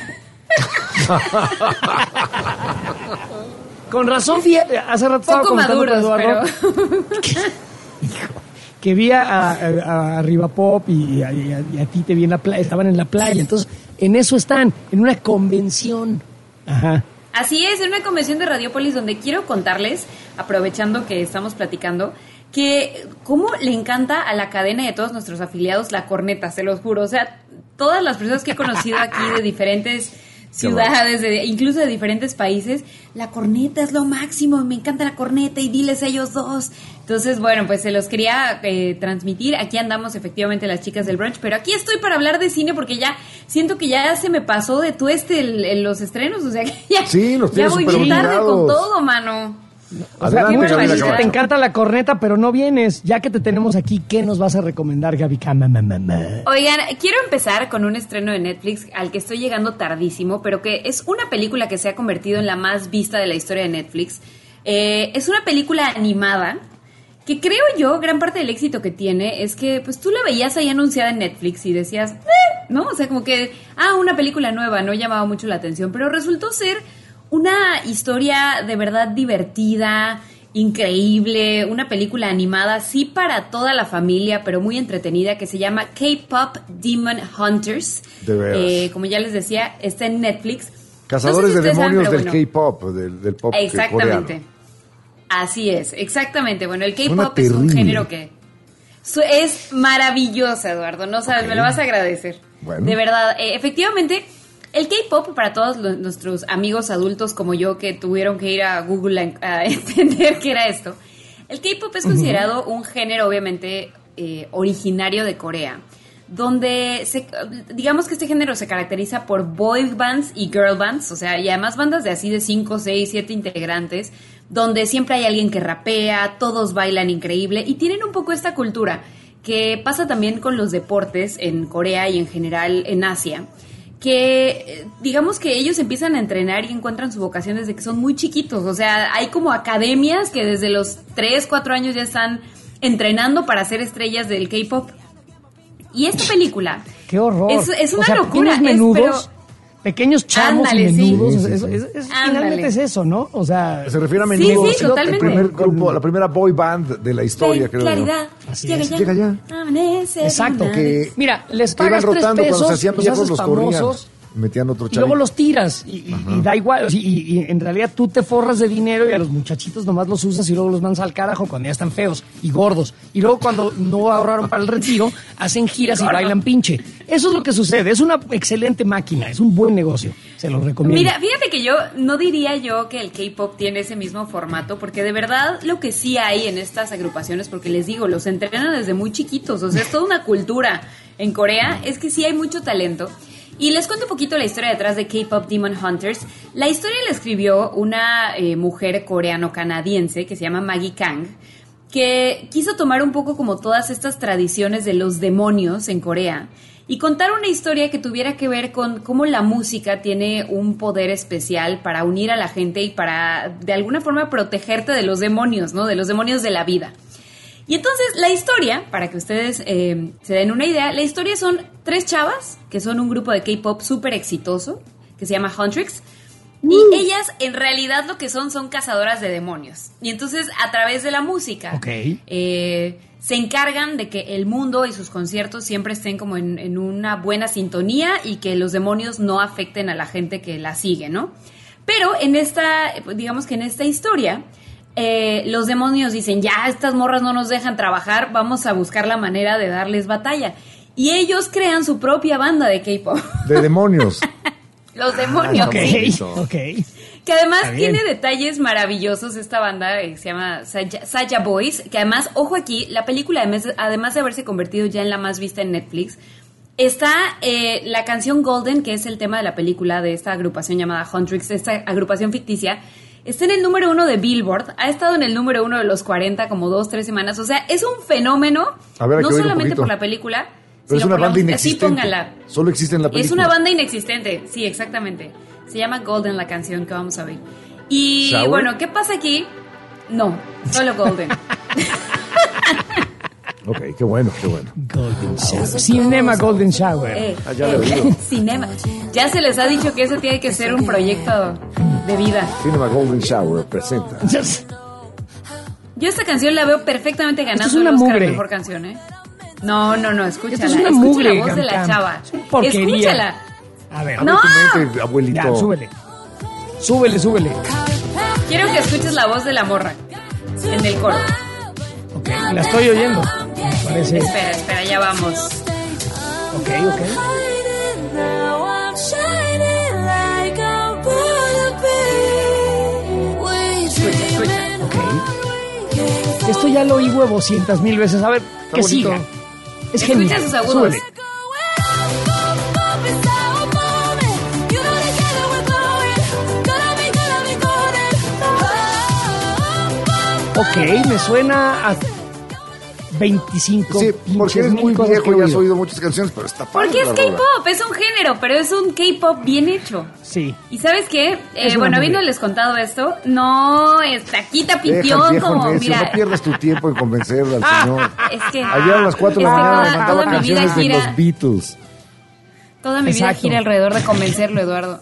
Con razón, hace rato estaba Poco comentando con maduros, Eduardo pero... que vi a Riva Pop y a ti te vi en la playa, estaban en la playa, entonces en eso están, en una convención. Ajá. Así es, en una convención de Radiópolis donde quiero contarles, aprovechando que estamos platicando, que cómo le encanta a la cadena de todos nuestros afiliados La Corneta, se los juro. O sea, todas las personas que he conocido aquí de diferentes ciudades, incluso de diferentes países, La Corneta es lo máximo, me encanta La Corneta y diles a ellos dos. Entonces, bueno, pues se los quería transmitir. Aquí andamos efectivamente las chicas del brunch, pero aquí estoy para hablar de cine porque ya siento que ya se me pasó de tueste los estrenos, o sea que ya, Sí, nos ya tienes voy súper bien tarde con obligados. todo, mano. O sea, Adelante, muchas Gabriela veces que te Camacho. encanta la corneta, pero no vienes. Ya que te tenemos aquí, ¿qué nos vas a recomendar, Gaby Cam? Oigan, quiero empezar con un estreno de Netflix al que estoy llegando tardísimo, pero que es una película que se ha convertido en la más vista de la historia de Netflix. Es una película animada que creo yo, gran parte del éxito que tiene es que pues tú la veías ahí anunciada en Netflix y decías, ¿no? O sea, como que, una película nueva, no llamaba mucho la atención, pero resultó ser una historia de verdad divertida, increíble, una película animada, sí para toda la familia, pero muy entretenida, que se llama K-Pop Demon Hunters. De veras. Como ya les decía, está en Netflix. Cazadores No sé si de ustedes demonios saben, del pero K-pop, del pop Exactamente. coreano. Así es, exactamente. Bueno, el Suena K-pop es un terrible. género que es maravilloso, Eduardo. No sabes, me lo vas a agradecer. Bueno. De verdad, efectivamente, el K-pop, para todos nuestros amigos adultos como yo que tuvieron que ir a Google a entender qué era esto, el K-pop es considerado un género, obviamente, originario de Corea, donde digamos que este género se caracteriza por boy bands y girl bands, o sea, y además bandas de así de 5, 6, 7 integrantes, donde siempre hay alguien que rapea, todos bailan increíble y tienen un poco esta cultura que pasa también con los deportes en Corea y en general en Asia, que digamos que ellos empiezan a entrenar y encuentran su vocación desde que son muy chiquitos, o sea, hay como academias que desde los 3, 4 años ya están entrenando para ser estrellas del K-pop. Y esta película... ¡Qué horror! Es una locura. Pequeños menudos, pequeños chamos Ándale, y menudos. sí. Finalmente es eso, ¿no? O sea... Se refiere a menudos. Sí, totalmente. El primer grupo, la primera boy band de la historia, creo claridad. yo. Así Llega es. ya. Llega ya. Amanece. Exacto. Que Mira, les que iban pagas 3 rotando pesos, cuando se hacían los viejos, haces los corrían. famosos... Metían otro Y luego chavito. los tiras y da igual. Y en realidad tú te forras de dinero y a los muchachitos nomás los usas y luego los mandas al carajo cuando ya están feos y gordos. Y luego cuando no ahorraron para el retiro, hacen giras y bailan pinche. Eso es lo que sucede. Es una excelente máquina. Es un buen negocio. Se los recomiendo. Mira, fíjate que yo no diría yo que el K-pop tiene ese mismo formato, porque de verdad lo que sí hay en estas agrupaciones, porque les digo, los entrenan desde muy chiquitos, o sea, es toda una cultura en Corea, es que sí hay mucho talento. Y les cuento un poquito la historia detrás de K-Pop Demon Hunters. La historia la escribió una mujer coreano-canadiense que se llama Maggie Kang, que quiso tomar un poco como todas estas tradiciones de los demonios en Corea y contar una historia que tuviera que ver con cómo la música tiene un poder especial para unir a la gente y para, de alguna forma, protegerte de los demonios, ¿no? De los demonios de la vida. Y entonces la historia, para que ustedes se den una idea, la historia son 3 chavas, que son un grupo de K-pop súper exitoso, que se llama Huntrix, y ellas en realidad lo que son cazadoras de demonios. Y entonces a través de la música se encargan de que el mundo y sus conciertos siempre estén como en una buena sintonía y que los demonios no afecten a la gente que la sigue, ¿no? Pero en esta, digamos que en esta historia... los demonios dicen, ya, estas morras no nos dejan trabajar, vamos a buscar la manera de darles batalla. Y ellos crean su propia banda de K-pop. De demonios. Los demonios. Ok. Que además tiene detalles maravillosos esta banda, se llama Saja Boys, que además, ojo aquí, la película, además de haberse convertido ya en la más vista en Netflix, está la canción Golden, que es el tema de la película de esta agrupación llamada Huntrix, esta agrupación ficticia. Está en el número 1 de Billboard, ha estado en el número 1 de los 40 como 2-3 semanas, o sea, es un fenómeno, no solamente por la película, pero sino es una por la banda música. Sí, inexistente. pónganla. Solo existe en la película. Es una banda inexistente, sí, exactamente. Se llama Golden la canción que vamos a ver. Y ¿Shower? bueno, ¿qué pasa aquí? No, solo Golden. Ok, qué bueno, qué bueno. Golden Shower. Cinema Golden Shower. Ya lo digo. Cinema. Ya se les ha dicho que ese tiene que ser un proyecto de vida. Cinema Golden Shower presenta. Yo esta canción la veo perfectamente ganando Esto es una el Oscar a mugre. mejor canción, ¿eh? No, escúchala. Esto es una Escucha mugre, la voz de la Cam. chava. Es una porquería. Escúchala. A ver. No. Vete, abuelito. Ya, súbele. Quiero que escuches la voz de la morra en el coro. Ok, la estoy oyendo. Me parece. Espera, ya vamos. Ok. Escucha. Ok. Esto ya lo oí 200,000 veces. A ver, que bonito. siga. Es Escucha genial. sus agudos. Súbele. Ok, me suena a 25. Sí, porque eres muy cosas viejo que he y has oído. oído muchas canciones, pero está padre. Porque es la rola. K-pop, es un género, pero es un K-pop bien hecho. Sí. ¿Y sabes qué? Es una Bueno, mugre. habiéndoles contado esto, no, está aquí Deja al tapipión viejo como, necio, mira, no pierdas tu tiempo en convencer al señor. es que Ayer a las 4 de la es que mañana toda- mandaba toda mi vida canciones de gira- los Beatles. toda mi vida Exacto. gira alrededor de convencerlo, Eduardo.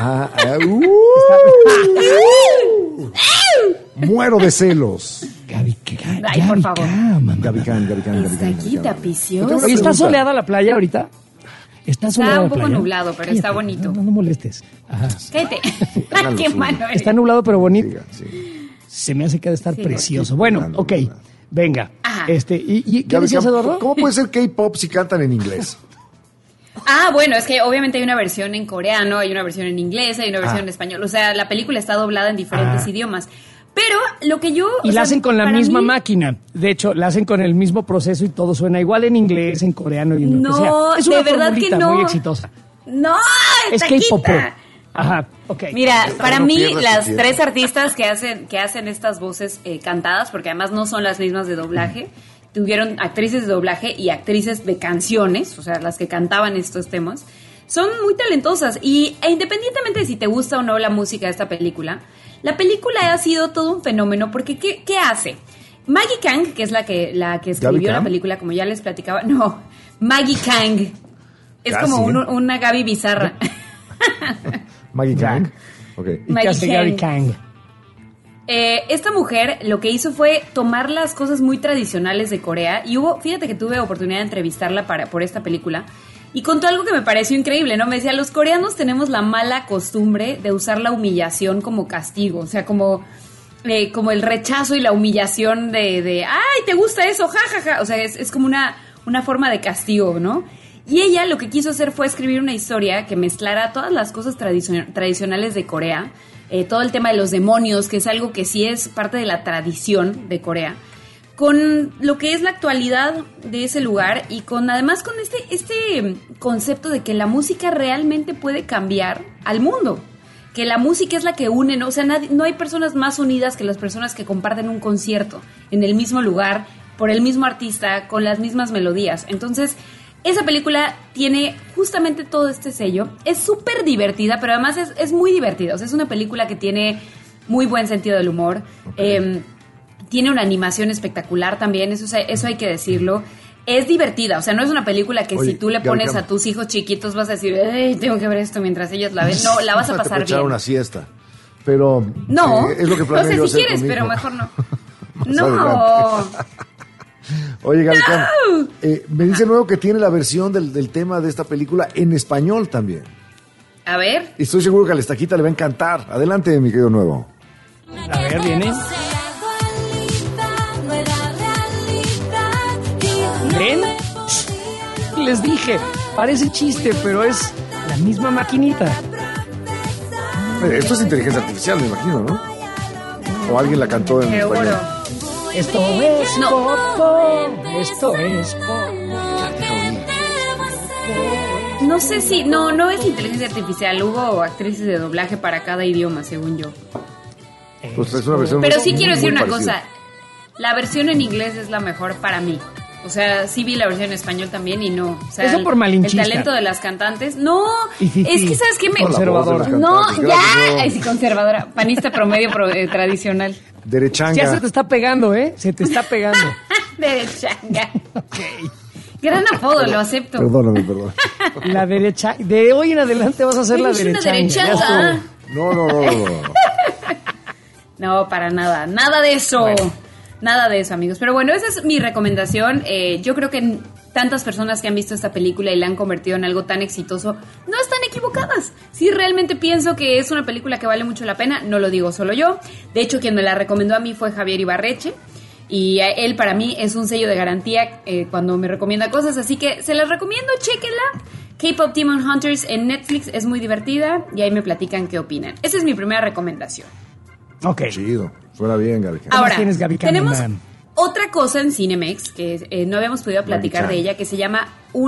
Muero de celos. Gaby, Ay, por favor. Gaby Can. Está aquí tapición. Oye, ¿está soleada la playa ahorita? Está soleada un la poco playa. nublado, pero está bonito. No molestes. Ajá. Cállate. Hagan lo Qué suyo. malo eres. Está nublado, pero bonito. Siga, sí. se me hace que ha de estar precioso. Bueno, ok, venga. ¿Y qué decías, Eduardo? ¿Cómo puede ser K-pop si cantan en inglés? Bueno, es que obviamente hay una versión en coreano, hay una versión en inglés, hay una versión en español. O sea, la película está doblada en diferentes idiomas. Pero lo que yo... Y la hacen con la misma máquina. De hecho, la hacen con el mismo proceso y todo suena igual en inglés, en coreano y en... No, es una de verdad que no. muy exitosa. No, es K-pop. Ajá, ok. Mira, para mí las tres artistas que hacen estas voces cantadas, porque además no son las mismas de doblaje, tuvieron actrices de doblaje y actrices de canciones, o sea, las que cantaban estos temas, son muy talentosas. Y independientemente de si te gusta o no la música de esta película, la película ha sido todo un fenómeno, porque ¿qué hace? Maggie Kang, que es la que escribió la película, como ya les platicaba, no, Maggie Kang. Es casi, como una Gaby bizarra. Maggie Kang. Okay. ¿Y qué hace Gaby Kang? Esta mujer lo que hizo fue tomar las cosas muy tradicionales de Corea y fíjate que tuve oportunidad de entrevistarla por esta película y contó algo que me pareció increíble, ¿no? Me decía, los coreanos tenemos la mala costumbre de usar la humillación como castigo, o sea, como el rechazo y la humillación de ¡ay, te gusta eso! ¡Ja, ja, ja! O sea, es como una forma de castigo, ¿no? Y ella lo que quiso hacer fue escribir una historia que mezclara todas las cosas tradicionales de Corea, todo el tema de los demonios, que es algo que sí es parte de la tradición de Corea, con lo que es la actualidad de ese lugar y además con este concepto de que la música realmente puede cambiar al mundo, que la música es la que une, ¿no? O sea, no hay personas más unidas que las personas que comparten un concierto en el mismo lugar, por el mismo artista, con las mismas melodías. Entonces, esa película tiene justamente todo este sello. Es súper divertida, pero además es muy divertida. O sea, es una película que tiene muy buen sentido del humor. Okay. Tiene una animación espectacular también, eso hay que decirlo. Es divertida, o sea, no es una película que si tú le pones a tus hijos chiquitos vas a decir, ¡ay, tengo que ver esto mientras ellos la ven! No, la vas a pasar bien. Echar una siesta, pero... No, es lo que planeo yo si quieres, pero mejor no. No. Oye, Gaby Kang, me dice nuevo que tiene la versión del tema de esta película en español también. A ver. Y estoy seguro que a la Estaquita le va a encantar. Adelante, mi querido nuevo. A ver, viene. ¿Ven? Les dije, parece chiste, pero es la misma maquinita. Esto es inteligencia artificial, me imagino, ¿no? O alguien la cantó en español. Esto es pop, esto es pop. No sé si... No es inteligencia artificial. Hubo actrices de doblaje para cada idioma, según yo. Pues es una versión pero sí quiero decir una cosa. La versión en inglés es la mejor para mí. O sea, sí vi la versión en español también y no. O sea, eso por malinchista. El talento de las cantantes. No, es que ¿sabes qué? Conservadora. No, ya. Ay, sí, conservadora. Panista promedio tradicional. Derechanga. Ya se te está pegando, ¿eh? Se te está pegando. Derechanga. Okay. Gran apodo, lo acepto. Perdóname. La derecha. De hoy en adelante vas a ser la derechanga. No. No, para nada. Nada de eso. Bueno. Nada de eso, amigos. Pero bueno, esa es mi recomendación. Yo creo que tantas personas que han visto esta película y la han convertido en algo tan exitoso no están equivocadas. Sí, realmente pienso que es una película que vale mucho la pena. No lo digo solo yo. De hecho, quien me la recomendó a mí fue Javier Ibarreche. Y él para mí es un sello de garantía cuando me recomienda cosas. Así que se las recomiendo, chéquenla. K-Pop Demon Hunters en Netflix es muy divertida. Y ahí me platican qué opinan. Esa es mi primera recomendación. Ok. Chido. Suena bien, Gaby Kang. Ahora, tenemos otra cosa en Cinemex que no habíamos podido platicar de ella, que se llama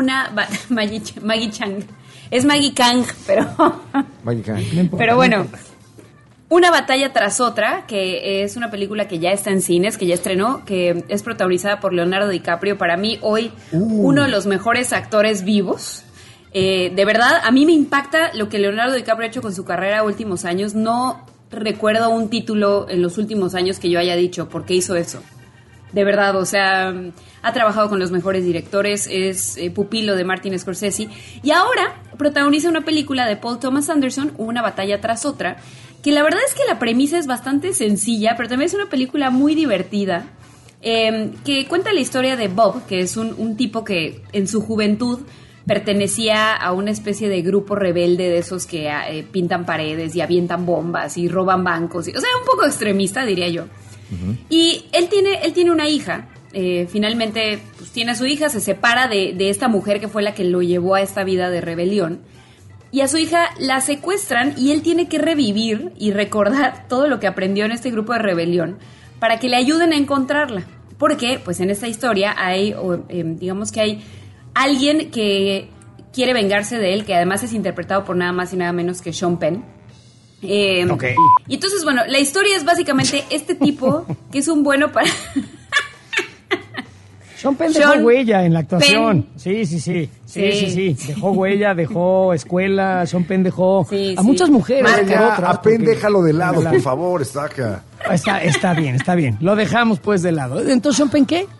Maggie Chang. Es Maggie Kang, pero... Maggie Kang. Pero bueno, Una batalla tras otra, que es una película que ya está en cines, que ya estrenó, que es protagonizada por Leonardo DiCaprio. Para mí, hoy, uno de los mejores actores vivos. De verdad, a mí me impacta lo que Leonardo DiCaprio ha hecho con su carrera en últimos años. No recuerdo un título en los últimos años que yo haya dicho, ¿por qué hizo eso? De verdad, o sea, ha trabajado con los mejores directores, es pupilo de Martin Scorsese, y ahora protagoniza una película de Paul Thomas Anderson, Una batalla tras otra, que la verdad es que la premisa es bastante sencilla, pero también es una película muy divertida, que cuenta la historia de Bob, que es un tipo que en su juventud pertenecía a una especie de grupo rebelde de esos que pintan paredes y avientan bombas y roban bancos. O sea, un poco extremista, diría yo. Uh-huh. Y él tiene una hija. Finalmente, pues, tiene a su hija, se separa de esta mujer que fue la que lo llevó a esta vida de rebelión. Y a su hija la secuestran y él tiene que revivir y recordar todo lo que aprendió en este grupo de rebelión para que le ayuden a encontrarla. Porque, pues en esta historia digamos que hay alguien que quiere vengarse de él, que además es interpretado por nada más y nada menos que Sean Penn. Okay. Y entonces, bueno, la historia es básicamente este tipo que es un bueno para... Sean Penn dejó huella en la actuación. Sí. Dejó huella, dejó escuela. Sean Penn dejó a muchas mujeres. A Penn déjalo de lado, por favor, está acá. Está bien. Lo dejamos pues de lado. Entonces, ¿Sean Penn qué?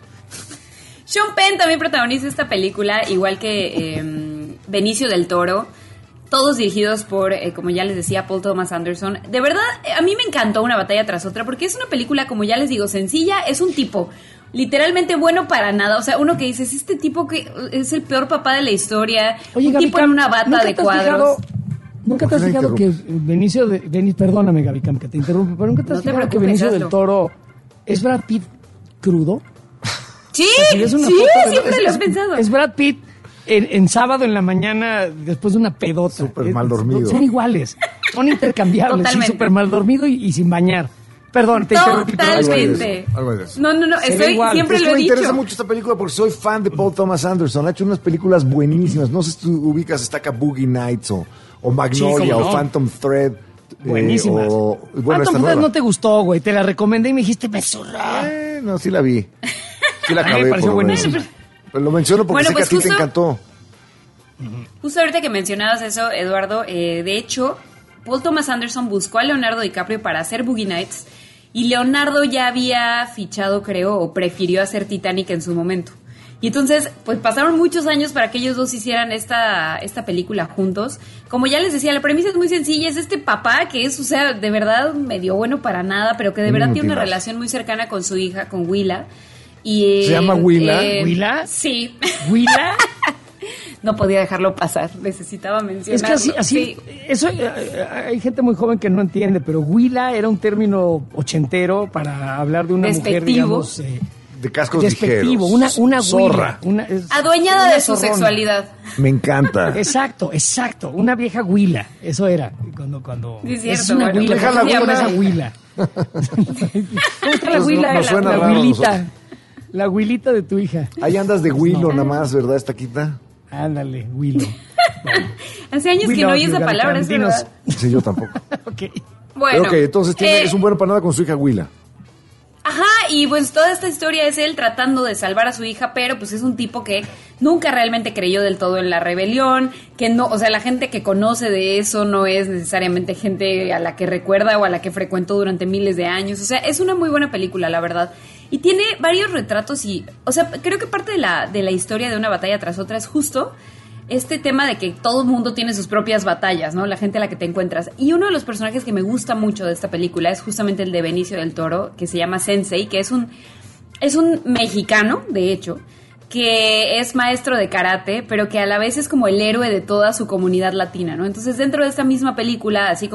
Sean Penn también protagoniza esta película, igual que Benicio del Toro. Todos dirigidos por, como ya les decía, Paul Thomas Anderson. De verdad, a mí me encantó Una batalla tras otra, porque es una película, como ya les digo, sencilla. Es un tipo literalmente bueno para nada. O sea, uno que dice, es este tipo que es el peor papá de la historia. Oye, un Gaby, tipo en una bata de cuadros. ¿Nunca te has fijado que perdóname, Gaby, que te interrumpo, pero nunca te has fijado que Benicio del Toro es Brad Pitt crudo? Sí, siempre lo he pensado. Es Brad Pitt en sábado en la mañana después de una pedota. Súper mal dormido. Son iguales, son intercambiables. Totalmente. Sí, súper mal dormido y sin bañar. Perdón, te interrumpí. Totalmente. No, siempre lo he dicho. Me interesa mucho esta película porque soy fan de Paul Thomas Anderson. Ha hecho unas películas buenísimas. No sé si tú ubicas, está acá Boogie Nights o Magnolia o Phantom Thread. Buenísimas. Phantom Thread no te gustó, güey. Te la recomendé y me dijiste, me zurra. No, sí la vi. Sí la acabé. Me pareció buenísima. Pero lo menciono porque sé que a ti te encantó. Justo ahorita que mencionabas eso, Eduardo, de hecho, Paul Thomas Anderson buscó a Leonardo DiCaprio para hacer Boogie Nights y Leonardo ya había fichado, creo, o prefirió hacer Titanic en su momento. Y entonces, pues pasaron muchos años para que ellos dos hicieran esta película juntos. Como ya les decía, la premisa es muy sencilla. Es este papá que es, o sea, de verdad medio bueno para nada, pero que de verdad tiene una relación muy cercana con su hija, con Willa. Y, ¿se llama Willa? ¿Willa? Sí. ¿Willa? No podía dejarlo pasar, necesitaba mencionarlo. Es que así eso hay gente muy joven que no entiende, pero Willa era un término ochentero para hablar de una mujer, digamos, de cascos despectivo, ligeros. una zorra. Adueñada de su sexualidad. Me encanta. Exacto, una vieja Willa, eso era. Cuando sí, cierto, es una Willa, deja la esa Willa. ¿Cómo está la Willa? La Willita. La Willita de tu hija. Ahí andas de Willow nada más, ¿verdad, Estaquita? Ándale, Willow. Bueno. Hace años que no oí esa palabra, es verdad. Sí, yo tampoco. Okay. Bueno. Pero entonces es un bueno para nada con su hija Willa. Ajá, y pues toda esta historia es él tratando de salvar a su hija, pero pues es un tipo que nunca realmente creyó del todo en la rebelión, que no, o sea, la gente que conoce de eso no es necesariamente gente a la que recuerda o a la que frecuentó durante miles de años. O sea, es una muy buena película, la verdad. Y tiene varios retratos y, o sea, creo que parte de la historia de Una batalla tras otra es justo este tema de que todo el mundo tiene sus propias batallas, ¿no? La gente a la que te encuentras. Y uno de los personajes que me gusta mucho de esta película es justamente el de Benicio del Toro, que se llama Sensei, que es un mexicano, de hecho, que es maestro de karate, pero que a la vez es como el héroe de toda su comunidad latina, ¿no? Entonces, dentro de esta misma película, así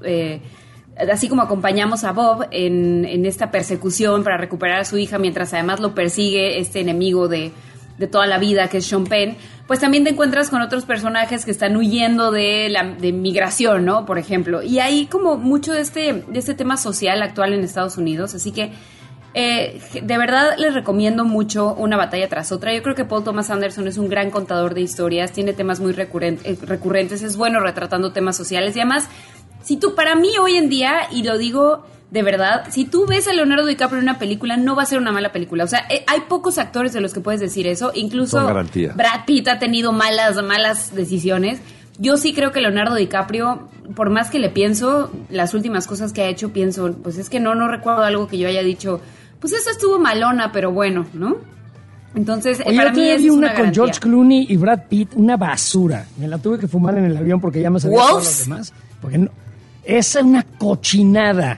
como acompañamos a Bob en esta persecución para recuperar a su hija, mientras además lo persigue este enemigo de toda la vida, que es Sean Penn, pues también te encuentras con otros personajes que están huyendo de migración, ¿no? Por ejemplo. Y hay como mucho de este tema social actual en Estados Unidos, así que de verdad les recomiendo mucho Una batalla tras otra. Yo creo que Paul Thomas Anderson es un gran contador de historias, tiene temas muy recurrentes, es bueno retratando temas sociales y además, para mí hoy en día, y lo digo de verdad, si tú ves a Leonardo DiCaprio en una película, no va a ser una mala película. O sea, hay pocos actores de los que puedes decir eso. Incluso Brad Pitt ha tenido malas decisiones. Yo sí creo que Leonardo DiCaprio, por más que le pienso, las últimas cosas que ha hecho, pienso, pues es que no recuerdo algo que yo haya dicho, pues eso estuvo malona, pero bueno, ¿no? Entonces, para mí es una con George Clooney y Brad Pitt, una basura. Me la tuve que fumar en el avión porque ya me sabía todos los demás. Porque no, es una cochinada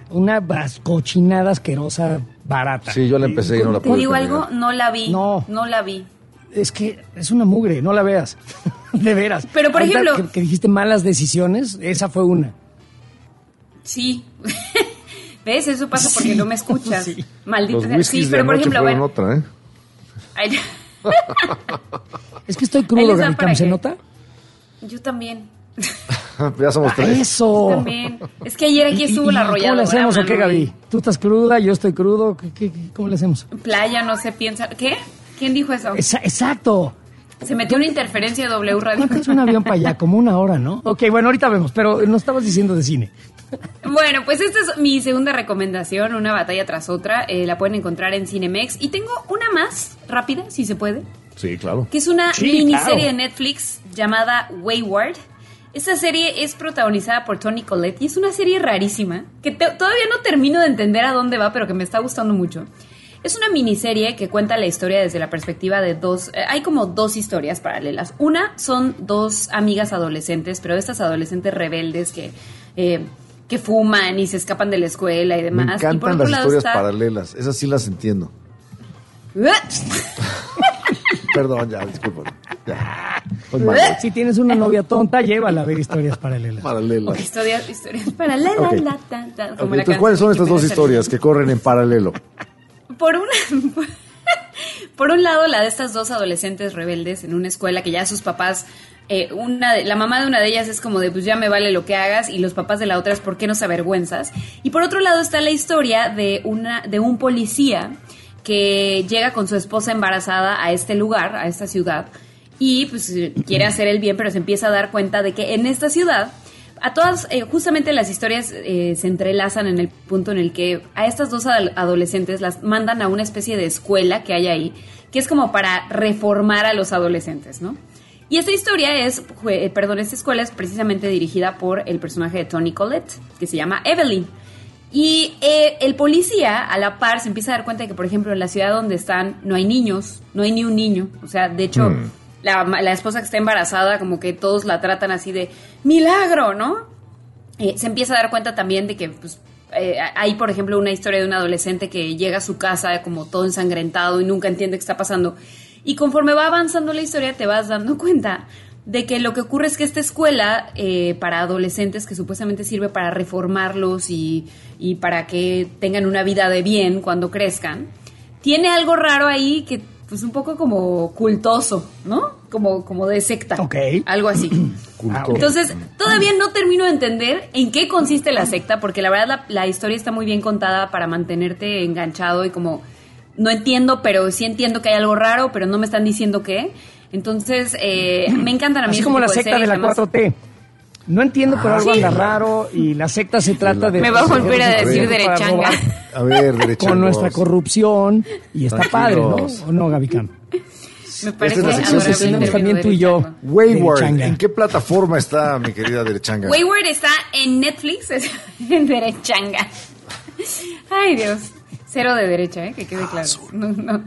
asquerosa, barata. Sí, yo la empecé y no la pude. ¿Te digo algo? No la vi. No la vi. Es que es una mugre, no la veas. De veras. Pero, por Ahorita ejemplo... Que dijiste malas decisiones, esa fue una. Sí. ¿Ves? Eso pasa porque no me escuchas. Sí. Maldito sea. Sí, pero por ejemplo, bueno. Otra, ¿eh? Ay, es que estoy crudo, Gaby, ¿se nota? Yo también. Ya somos tres. ¡Eso! Yo también. Es que ayer aquí estuvo la arrolladora. ¿Cómo le hacemos o qué, Gaby? Tú estás cruda, yo estoy crudo. ¿Cómo le hacemos? Playa, no se piensa... ¿Qué? ¿Quién dijo eso? Exacto. Se metió una interferencia de W Radio. ¿Cuánto es un avión para allá? Como 1 hora, ¿no? Ok, bueno, ahorita vemos, pero nos estabas diciendo de cine. Bueno, pues esta es mi segunda recomendación, una batalla tras otra. La pueden encontrar en Cinemex. Y tengo una más rápida, si se puede. Sí, claro. Que es una miniserie de Netflix llamada Wayward. Esta serie es protagonizada por Toni Collette y es una serie rarísima que todavía no termino de entender a dónde va, pero que me está gustando mucho. Es una miniserie que cuenta la historia desde la perspectiva de hay como 2 historias paralelas. Una son 2 amigas adolescentes, pero estas adolescentes rebeldes que fuman y se escapan de la escuela y demás. Me encantan las historias paralelas, esas sí las entiendo. Perdón, ya, disculpa. Si tienes una novia tonta, llévala a ver historias paralelas. Okay, historias paralelas. Okay. Entonces, ¿cuáles son estas 2 historias que corren en paralelo? Por un lado, la de estas 2 adolescentes rebeldes en una escuela que ya sus papás, la mamá de una de ellas es como de pues ya me vale lo que hagas, y los papás de la otra es ¿por qué nos avergüenzas? Y por otro lado está la historia de un policía que llega con su esposa embarazada a este lugar, a esta ciudad, y pues quiere hacer el bien, pero se empieza a dar cuenta de que en esta ciudad a todas, justamente las historias se entrelazan en el punto en el que a estas 2 adolescentes las mandan a una especie de escuela que hay ahí, que es como para reformar a los adolescentes, ¿no? Y esta historia esta escuela es precisamente dirigida por el personaje de Toni Collette, que se llama Evelyn. Y el policía, a la par, se empieza a dar cuenta de que, por ejemplo, en la ciudad donde están no hay niños, no hay ni un niño. O sea, de hecho... La esposa que está embarazada, como que todos la tratan así de milagro, ¿no? Se empieza a dar cuenta también de que pues, hay, por ejemplo, una historia de un adolescente que llega a su casa como todo ensangrentado y nunca entiende qué está pasando. Y conforme va avanzando la historia te vas dando cuenta de que lo que ocurre es que esta escuela para adolescentes, que supuestamente sirve para reformarlos y para que tengan una vida de bien cuando crezcan, tiene algo raro ahí que pues un poco como cultoso, ¿no? Como de secta. Ok. Algo así. Entonces, todavía no termino de entender en qué consiste la secta, porque la verdad la historia está muy bien contada para mantenerte enganchado y como, no entiendo, pero sí entiendo que hay algo raro, pero no me están diciendo qué. Entonces, me encantan a mí. Así como la secta de la 4T. No entiendo, pero algo anda raro y la secta se trata de... Me va a volver a decir derechanga. A ver, derechanga. Con nuestra corrupción y está padre, ¿no? ¿O no, Gaby Cam? Me parece que tenemos también tú y yo. Wayward, ¿en qué plataforma está, mi querida derechanga? Wayward está en Netflix, en derechanga. Ay, Dios. 0 de derecha, que quede claro. No.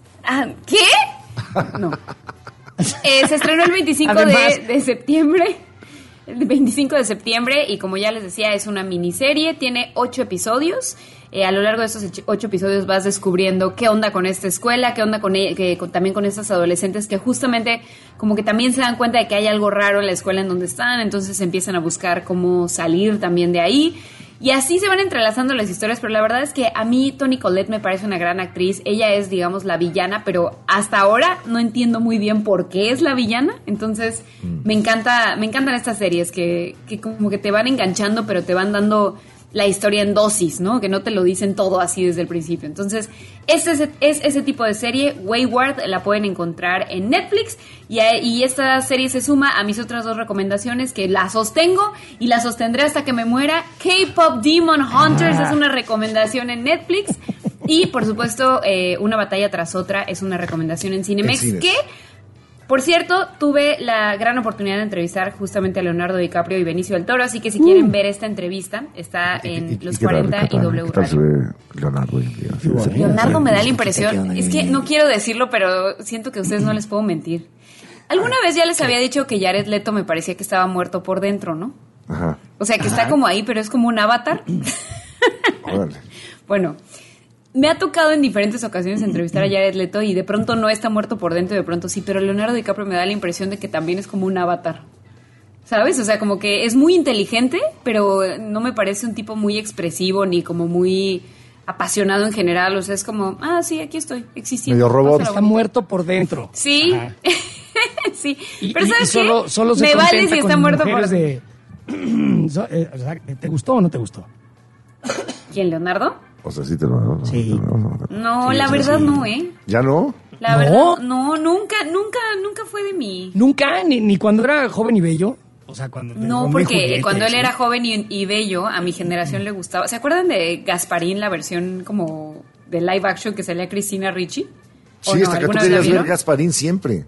¿Qué? No. Se estrenó el 25 de septiembre. El 25 de septiembre, y como ya les decía, es una miniserie, tiene 8 episodios. A lo largo de estos 8 episodios vas descubriendo qué onda con esta escuela, qué onda también con estas adolescentes que justamente como que también se dan cuenta de que hay algo raro en la escuela en donde están, entonces empiezan a buscar cómo salir también de ahí. Y así se van entrelazando las historias, pero la verdad es que a mí Toni Collette me parece una gran actriz. Ella es, digamos, la villana, pero hasta ahora no entiendo muy bien por qué es la villana. Entonces, me encantan estas series que como que te van enganchando, pero te van dando la historia en dosis, ¿no? Que no te lo dicen todo así desde el principio. Entonces, es ese tipo de serie. Wayward la pueden encontrar en Netflix y esta serie se suma a mis otras 2 recomendaciones que la sostengo y la sostendré hasta que me muera. K-Pop Demon Hunters es una recomendación en Netflix y, por supuesto, Una batalla tras otra es una recomendación en Cinemex que... Por cierto, tuve la gran oportunidad de entrevistar justamente a Leonardo DiCaprio y Benicio del Toro, así que si quieren ver esta entrevista, está en Los 40 y W Radio. Leonardo me da la impresión, es que no quiero decirlo, pero siento que a ustedes no les puedo mentir. Alguna vez ya les había dicho que Jared Leto me parecía que estaba muerto por dentro, ¿no? Ajá. O sea, que está como ahí, pero es como un avatar. Órale. Bueno, me ha tocado en diferentes ocasiones entrevistar a Jared Leto y de pronto no está muerto por dentro y de pronto sí, pero Leonardo DiCaprio me da la impresión de que también es como un avatar. ¿Sabes? O sea, como que es muy inteligente, pero no me parece un tipo muy expresivo ni como muy apasionado en general. O sea, es como, sí, aquí estoy, existiendo. Medio robot. Está muerto por dentro. Sí, sí. Pero ¿sabes qué? Solo se me vale si está muerto por dentro. ¿Te gustó o no te gustó? ¿Quién, Leonardo? O sea, sí te lo... Sí. No, la verdad no, ¿eh? ¿Ya no? La verdad, no, nunca fue de mí. ¿Nunca? ¿Ni cuando era joven y bello? O sea, cuando... No, porque cuando él era joven y bello, a mi generación le gustaba. ¿Se acuerdan de Gasparín, la versión como de live action que salía Cristina Ricci? Sí, hasta que tú querías ver Gasparín siempre.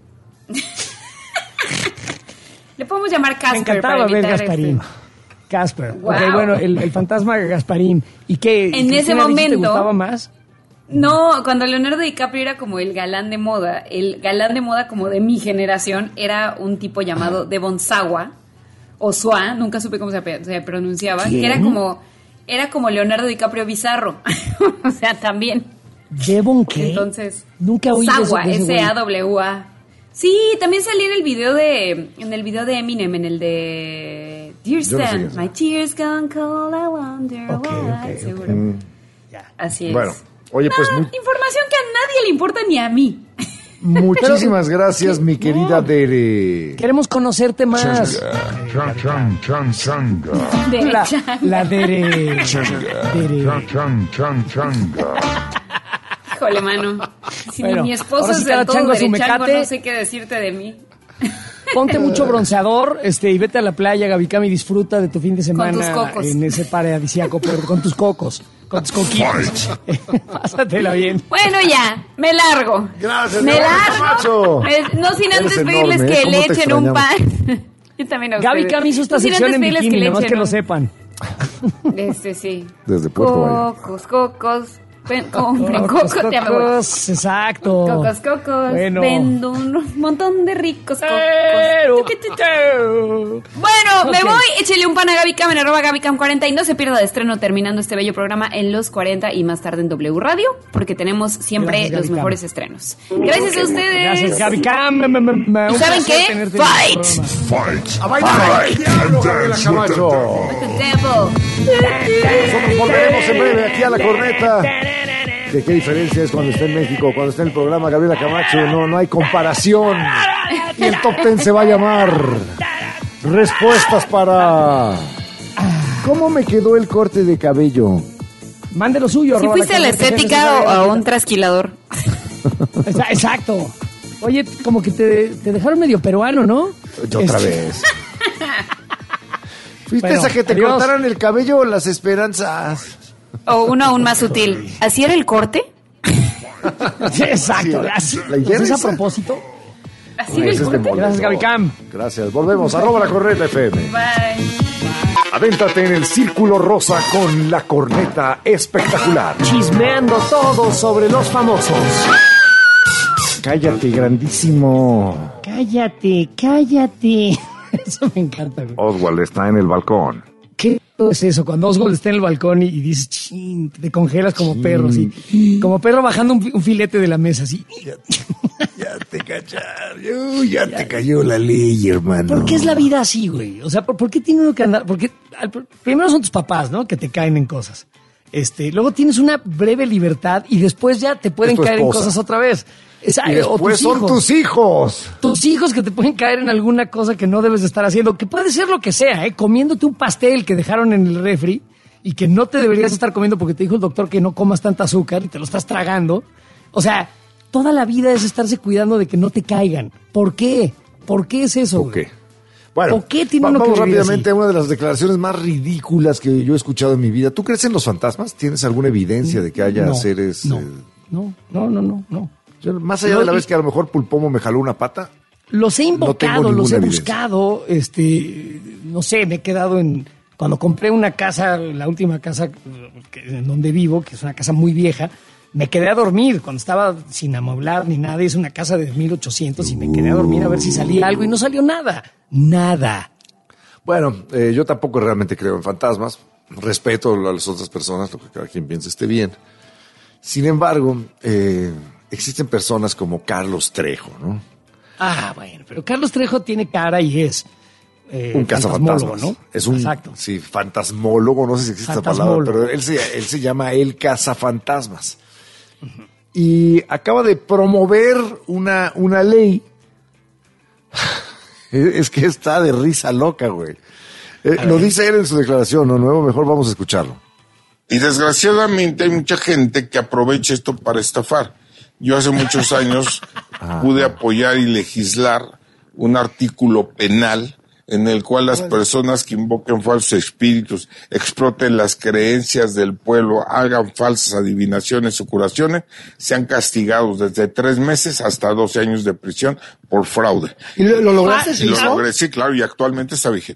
Le podemos llamar Casper. Me encantaba ver Gasparín. Casper. Wow. Ok, bueno, el fantasma Gasparín. ¿Y qué? En ese momento... ¿Te gustaba más? No, cuando Leonardo DiCaprio era como el galán de moda como de mi generación era un tipo llamado Devon Sawa, o Swa, nunca supe cómo se pronunciaba, ¿Quién? que era como Leonardo DiCaprio bizarro. O sea, también. ¿Devon qué? Entonces, nunca oí Sawa, de ese güey. S-A-W-A. Sí, también salí en el video de Eminem, en el de Dear Stan, my tears gone cold, I wonder why. Seguro. Así es. Bueno, oye, pues... información que a nadie le importa ni a mí. Muchísimas gracias, mi querida Dere. Queremos conocerte más. La Dere. Híjole, mano. Si Bueno, mi esposo ahora sí es cada del todo chango a su derechango, mecate. no sé qué decirte de mí. Ponte mucho bronceador, y vete a la playa, Gabicam, y disfruta de tu fin de semana tus cocos. en ese paradisíaco, pero con tus cocos, con tus coquitos. Pásatela bien. Bueno, ya, me largo. Gracias, me largo. Camacho. No sin antes Eres pedirles enorme, que ¿cómo le te echen un extrañamos? pan. Yo también a ustedes. Gabicam hizo esta No sin sección antes en pedirles bikini, le nada más echen que lo un- sepan. Sí. Desde Puerto Vallarta. Cocos. Compren cocos, ya me voy. Cocos, exacto. Cocos. Bueno. Vendo un montón de ricos cocos. Pero- Bueno, me Ok. voy. Échele un pan a Gabicam en @Gabicam40 y no se pierda de estreno terminando este bello programa en los 40 y más tarde en W Radio, porque tenemos siempre Gracias, los Gabicam. mejores estrenos. Gracias a ustedes. Gracias, Gabicam. ¿Y saben qué? Fight. ¡A bailar! ¡Diablo, Gabriela Camacho! Nosotros volveremos en breve aquí a La Corneta. ¿De qué diferencia es cuando está en México, cuando está en el programa Gabriela Camacho? No hay comparación. Y el Top 10 se va a llamar Respuestas para... ¿Cómo me quedó el corte de cabello? Mande lo suyo. Si fuiste a la estética o a un trasquilador. Exacto. Oye, como que te dejaron medio peruano, ¿no? Otra vez. ¿Fuiste Bueno, esa que te adiós. cortaran el cabello o las esperanzas? O uno aún más sutil. ¿Así era el corte? Sí, exacto. Sí, Gracias. ¿la higiene ¿Es a esa? propósito? ¿Así era el Ese es de corte? mole. Gracias, Gabicam. Gracias. Volvemos. @La Corneta FM. Bye. Avéntate en el círculo rosa con La Corneta espectacular. Chismeando todo sobre los famosos. Cállate, grandísimo. Cállate. Eso me encanta, güey. Oswald está en el balcón. ¿Qué es eso? Cuando Oswald está en el balcón y dices, chin, te congelas como perro, así. Como perro bajando un filete de la mesa, así. Ya te cacharon. Ya te cayó la ley, hermano. ¿Por qué es la vida así, güey? O sea, ¿por qué tiene uno que andar? Porque primero son tus papás, ¿no? Que te caen en cosas. Luego tienes una breve libertad y después ya te pueden Es tu caer en esposa. cosas otra vez. Y después son tus hijos. Tus hijos que te pueden caer en alguna cosa que no debes de estar haciendo, que puede ser lo que sea, comiéndote un pastel que dejaron en el refri y que no te deberías estar comiendo porque te dijo el doctor que no comas tanta azúcar y te lo estás tragando. O sea, toda la vida es estarse cuidando de que no te caigan. ¿Por qué? ¿Por qué es eso? ¿Por güey? qué? Bueno, ¿Por qué tiene uno que vamos vivir rápidamente así? a una de las declaraciones más ridículas que yo he escuchado en mi vida. ¿Tú crees en los fantasmas? ¿Tienes alguna evidencia de que haya No, seres? No. Más allá de la vez que a lo mejor Pulpomo me jaló una pata. Los he invocado, los he ninguna buscado, no sé, me he quedado cuando compré una casa, la última casa en donde vivo, que es una casa muy vieja, me quedé a dormir cuando estaba sin amoblar ni nada, es una casa de 1800 y me quedé a dormir a ver si salía algo y no salió nada, nada. Bueno, yo tampoco realmente creo en fantasmas, respeto a las otras personas, lo que cada quien piense esté bien. Sin embargo, existen personas como Carlos Trejo, ¿no? Ah, bueno, pero Carlos Trejo tiene cara y es un cazafantasmas, ¿no? Es un fantasmólogo, no sé si existe esa palabra, pero él se llama el cazafantasmas. Uh-huh. Y acaba de promover una ley. Es que está de risa loca, güey. Lo dice él en su declaración, ¿no? Nuevo, mejor vamos a escucharlo. Y desgraciadamente hay mucha gente que aprovecha esto para estafar. Yo hace muchos años pude apoyar y legislar un artículo penal en el cual las personas que invoquen falsos espíritus, exploten las creencias del pueblo, hagan falsas adivinaciones o curaciones, sean castigados desde 3 meses hasta 12 años de prisión por fraude. ¿Y lo lograste? Y lo logré, sí, claro, y actualmente está vigente.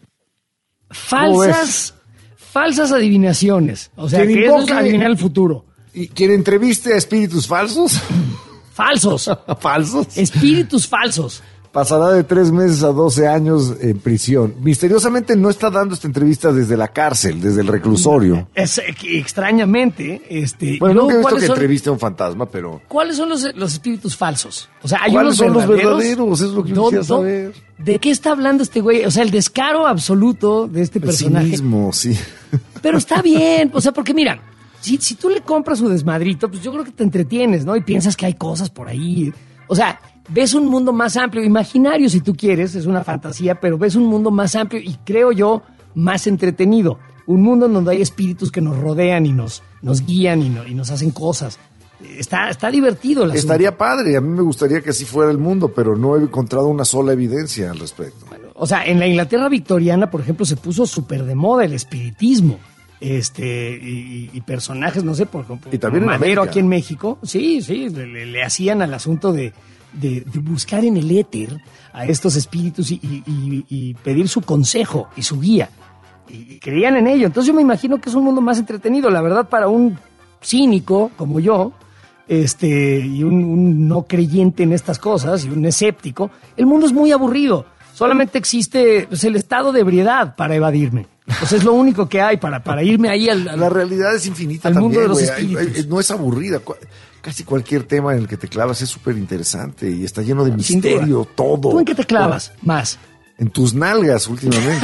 Falsas adivinaciones. O sea, que eso es adivinar el futuro. ¿Y quien entreviste a espíritus falsos? Falsos. ¿Falsos? Espíritus falsos. Pasará de 3 meses a 12 años en prisión. Misteriosamente no está dando esta entrevista desde la cárcel, desde el reclusorio. Extrañamente. Bueno, nunca he visto que entreviste a un fantasma, pero... ¿Cuáles son los espíritus falsos? O sea, hay ¿cuáles unos son los verdaderos? Es lo que yo quisiera saber. ¿De qué está hablando este güey? O sea, el descaro absoluto de este personaje. Sí mismo, sí. Pero está bien, o sea, porque mira, si tú le compras su desmadrito, pues yo creo que te entretienes, ¿no? Y piensas que hay cosas por ahí. O sea, ves un mundo más amplio, imaginario si tú quieres, es una fantasía, pero ves un mundo más amplio y creo yo más entretenido. Un mundo en donde hay espíritus que nos rodean y nos guían y nos hacen cosas. Está divertido el asunto. Estaría padre, a mí me gustaría que así fuera el mundo, pero no he encontrado una sola evidencia al respecto. Bueno, o sea, en la Inglaterra victoriana, por ejemplo, se puso súper de moda el espiritismo. Y personajes, no sé, por ejemplo, y también Madero aquí en México, sí, le hacían al asunto de buscar en el éter a estos espíritus y pedir su consejo y su guía. Y creían en ello. Entonces yo me imagino que es un mundo más entretenido. La verdad, para un cínico como yo, y un no creyente en estas cosas, y un escéptico, el mundo es muy aburrido. Solamente existe el estado de ebriedad para evadirme. Pues es lo único que hay para irme ahí La realidad es infinita al también, mundo de los espíritus. no es aburrida. Casi cualquier tema en el que te clavas es súper interesante y está lleno de misterio, todo. ¿Tú en qué te clavas más? En tus nalgas últimamente.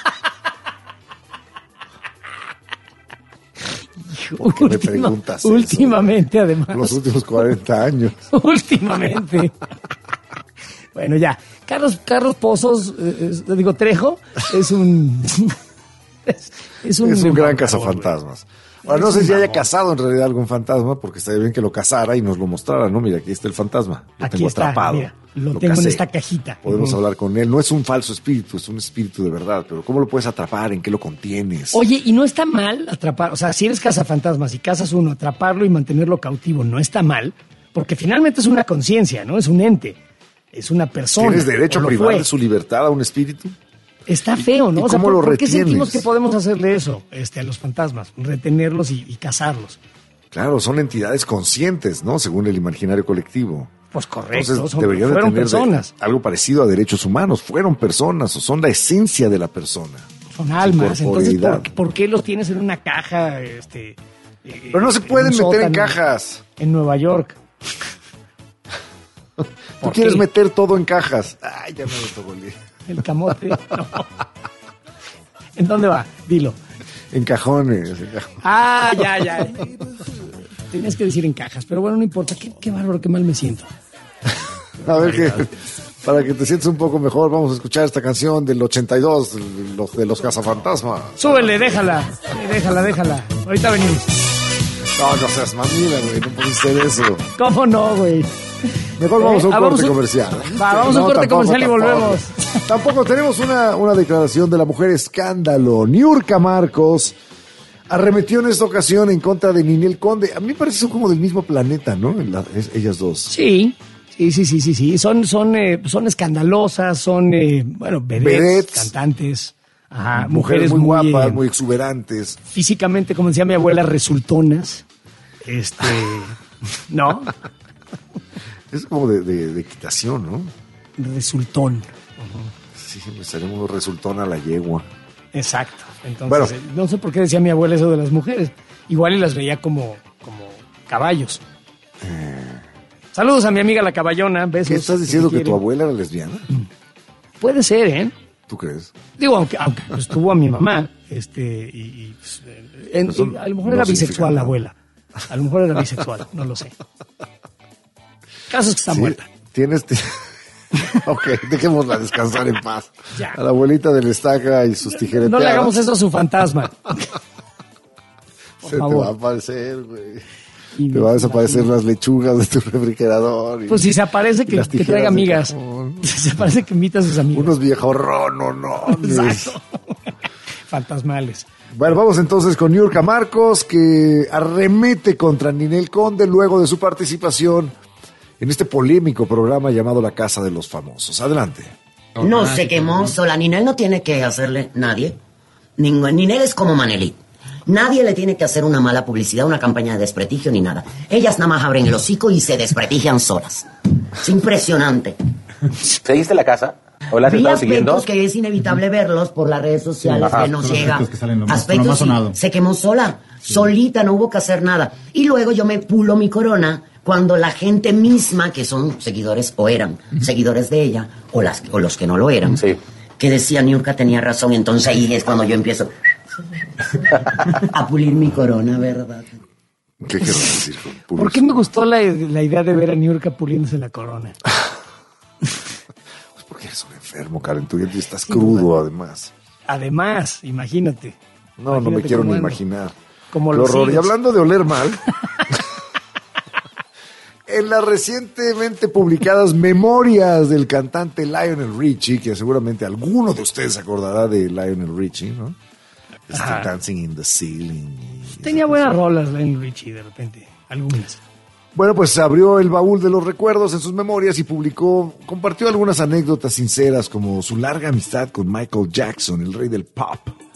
¿Por qué me preguntas últimamente, eso? Además. Los últimos 40 años. Últimamente. Bueno, ya. Carlos Pozos, Trejo, es un... es un gran cazafantasmas. Ahora, no sé si haya cazado en realidad algún fantasma, porque estaría bien que lo cazara y nos lo mostrara, ¿no? Mira, aquí está el fantasma. Lo aquí tengo está, atrapado. Mira, lo tengo casé. en esta cajita. Podemos hablar con él. No es un falso espíritu, es un espíritu de verdad. Pero ¿cómo lo puedes atrapar? ¿En qué lo contienes? Oye, y no está mal atrapar. O sea, si eres cazafantasmas y cazas uno, atraparlo y mantenerlo cautivo no está mal, porque finalmente es una conciencia, ¿no? Es un ente. Es una persona. ¿Tienes derecho a privar de su libertad a un espíritu? Está feo, ¿no? ¿Y cómo lo retienes? ¿Por qué sentimos que podemos hacerle eso a los fantasmas? Retenerlos y cazarlos. Claro, son entidades conscientes, ¿no? Según el imaginario colectivo. Pues correcto. Entonces deberían de tener personas. Algo parecido a derechos humanos. Fueron personas o son la esencia de la persona. Son almas. Entonces, ¿por qué los tienes en una caja? Pero no se pueden meter en cajas. En Nueva York. Tú quieres meter todo en cajas. Ay, ya me lo tocolé. El camote. No. ¿En dónde va? Dilo. En cajones. Ah, ya. Tenías que decir en cajas, pero bueno, no importa. Qué bárbaro, qué mal me siento. A ver, para que te sientas un poco mejor, vamos a escuchar esta canción del 82, de los cazafantasmas. Súbele, déjala. Ahorita venimos. No seas mamila, güey, no puedes hacer eso. ¿Cómo no, güey? Mejor vamos a un corte comercial. Vamos a un corte comercial y volvemos. Tampoco tenemos una declaración de la mujer escándalo. Niurka Marcos arremetió en esta ocasión en contra de Ninel Conde. A mí me parece que son como del mismo planeta, ¿no? Ellas dos. Sí. Son escandalosas, son, vedettes, cantantes. Ajá, mujeres muy guapas, muy exuberantes. Físicamente, como decía mi abuela, resultonas. ¿No? Es como de equitación, ¿no? Resultón. Sí, me salimos resultón a la yegua. Exacto. Entonces, no sé por qué decía mi abuela eso de las mujeres. Igual y las veía como caballos. Saludos a mi amiga la caballona. Besos. ¿Qué estás diciendo, que tu abuela era lesbiana? Puede ser, ¿eh? ¿Tú crees? Digo, aunque pues, tuvo a mi mamá, pues, a lo mejor era bisexual la abuela. A lo mejor era bisexual, no lo sé. Caso es que está muerta. Ok, dejémosla descansar en paz. Ya. A la abuelita de la estaca y sus tijereteadas. No le hagamos eso a su fantasma. Se te va a aparecer, güey. Te va a desaparecer las lechugas de tu refrigerador. Pues si se aparece, que traiga amigas. Si se aparece, que invita a sus amigos. Unos viejorronos, no. Exacto. Fantasmales. Bueno, vamos entonces con Niurka Marcos, que arremete contra Ninel Conde luego de su participación en este polémico programa llamado La Casa de los Famosos. Adelante. No se quemó sola. Ninel no tiene que hacerle nadie. Ninel es como Manelik. Nadie le tiene que hacer una mala publicidad, una campaña de desprestigio ni nada. Ellas nada más abren el hocico y se desprestigian solas. Es impresionante. ¿Seguiste La Casa? ¿O la has estado siguiendo? Aspectos que es inevitable verlos por las redes sociales, que nos llega. Aspectos sí, se quemó sola, solita, no hubo que hacer nada. Y luego yo me pulo mi corona cuando la gente misma, que son seguidores o eran seguidores de ella, o los que no lo eran, que decían Niurka tenía razón, entonces ahí es cuando yo empiezo a pulir mi corona, ¿verdad? ¿Qué quiero decir? ¿Por qué me gustó la idea de ver a Niurka puliéndose la corona? Pues porque eres un enfermo, Karen, tú ya estás crudo, además. Además, imagínate. No me quiero ni imaginar. Como qué horror. Y hablando de oler mal, en las recientemente publicadas memorias del cantante Lionel Richie, que seguramente alguno de ustedes se acordará de Lionel Richie, ¿no? Dancing in the Ceiling. Tenía buenas rolas Lionel Richie, de repente, algunas. Bueno, pues abrió el baúl de los recuerdos en sus memorias y compartió algunas anécdotas sinceras, como su larga amistad con Michael Jackson, el rey del pop.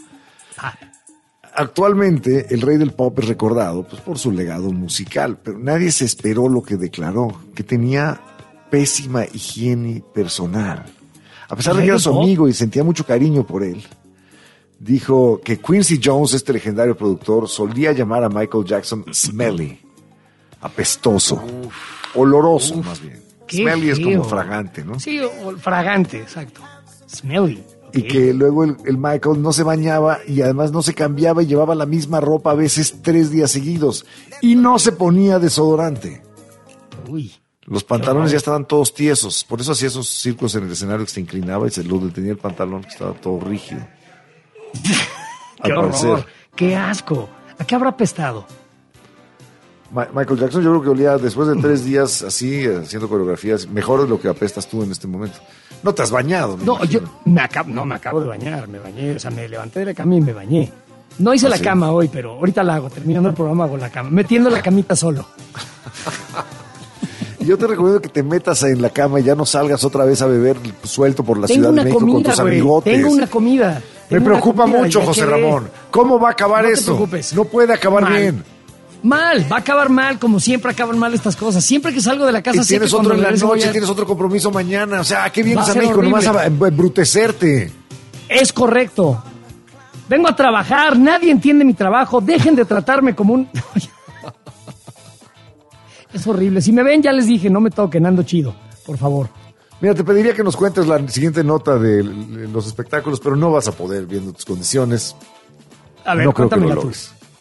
Actualmente, el rey del pop es recordado pues, por su legado musical, pero nadie se esperó lo que declaró, que tenía pésima higiene personal. A pesar de que era su amigo y sentía mucho cariño por él, dijo que Quincy Jones, este legendario productor, solía llamar a Michael Jackson smelly, apestoso, oloroso más bien. Smelly es como fragante, ¿no? Sí, fragante, exacto. Smelly. Y que luego el Michael no se bañaba y además no se cambiaba y llevaba la misma ropa a veces 3 días seguidos. Y no se ponía desodorante. Uy. Los pantalones ya estaban todos tiesos. Por eso hacía esos círculos en el escenario que se inclinaba y se lo detenía el pantalón que estaba todo rígido. ¡Qué horror! ¡Qué asco! ¿A qué habrá apestado? Michael Jackson yo creo que olía después de 3 días así, haciendo coreografías, mejor de lo que apestas tú en este momento. No te has bañado. No, yo me acabo de bañar, me bañé, o sea, me levanté de la cama y me bañé. No hice la cama hoy, pero ahorita la hago, terminando el programa hago la cama, metiendo la camita solo. Yo te recomiendo que te metas en la cama y ya no salgas otra vez a beber suelto por la Ciudad de México con tus amigotes. Tengo una comida. Me preocupa mucho, José Ramón. ¿Cómo va a acabar esto? No te preocupes. No puede acabar bien. Mal, va a acabar mal, como siempre acaban mal estas cosas. Siempre que salgo de la casa... Y tienes otro en la noche, tienes otro compromiso mañana. O sea, ¿a qué vienes a México? Nomás a embrutecerte. Es correcto. Vengo a trabajar, nadie entiende mi trabajo. Dejen de tratarme como un... Es horrible. Si me ven, ya les dije, no me toquen, ando chido, por favor. Mira, te pediría que nos cuentes la siguiente nota de los espectáculos, pero no vas a poder, viendo tus condiciones. A ver, no cuéntamela tú.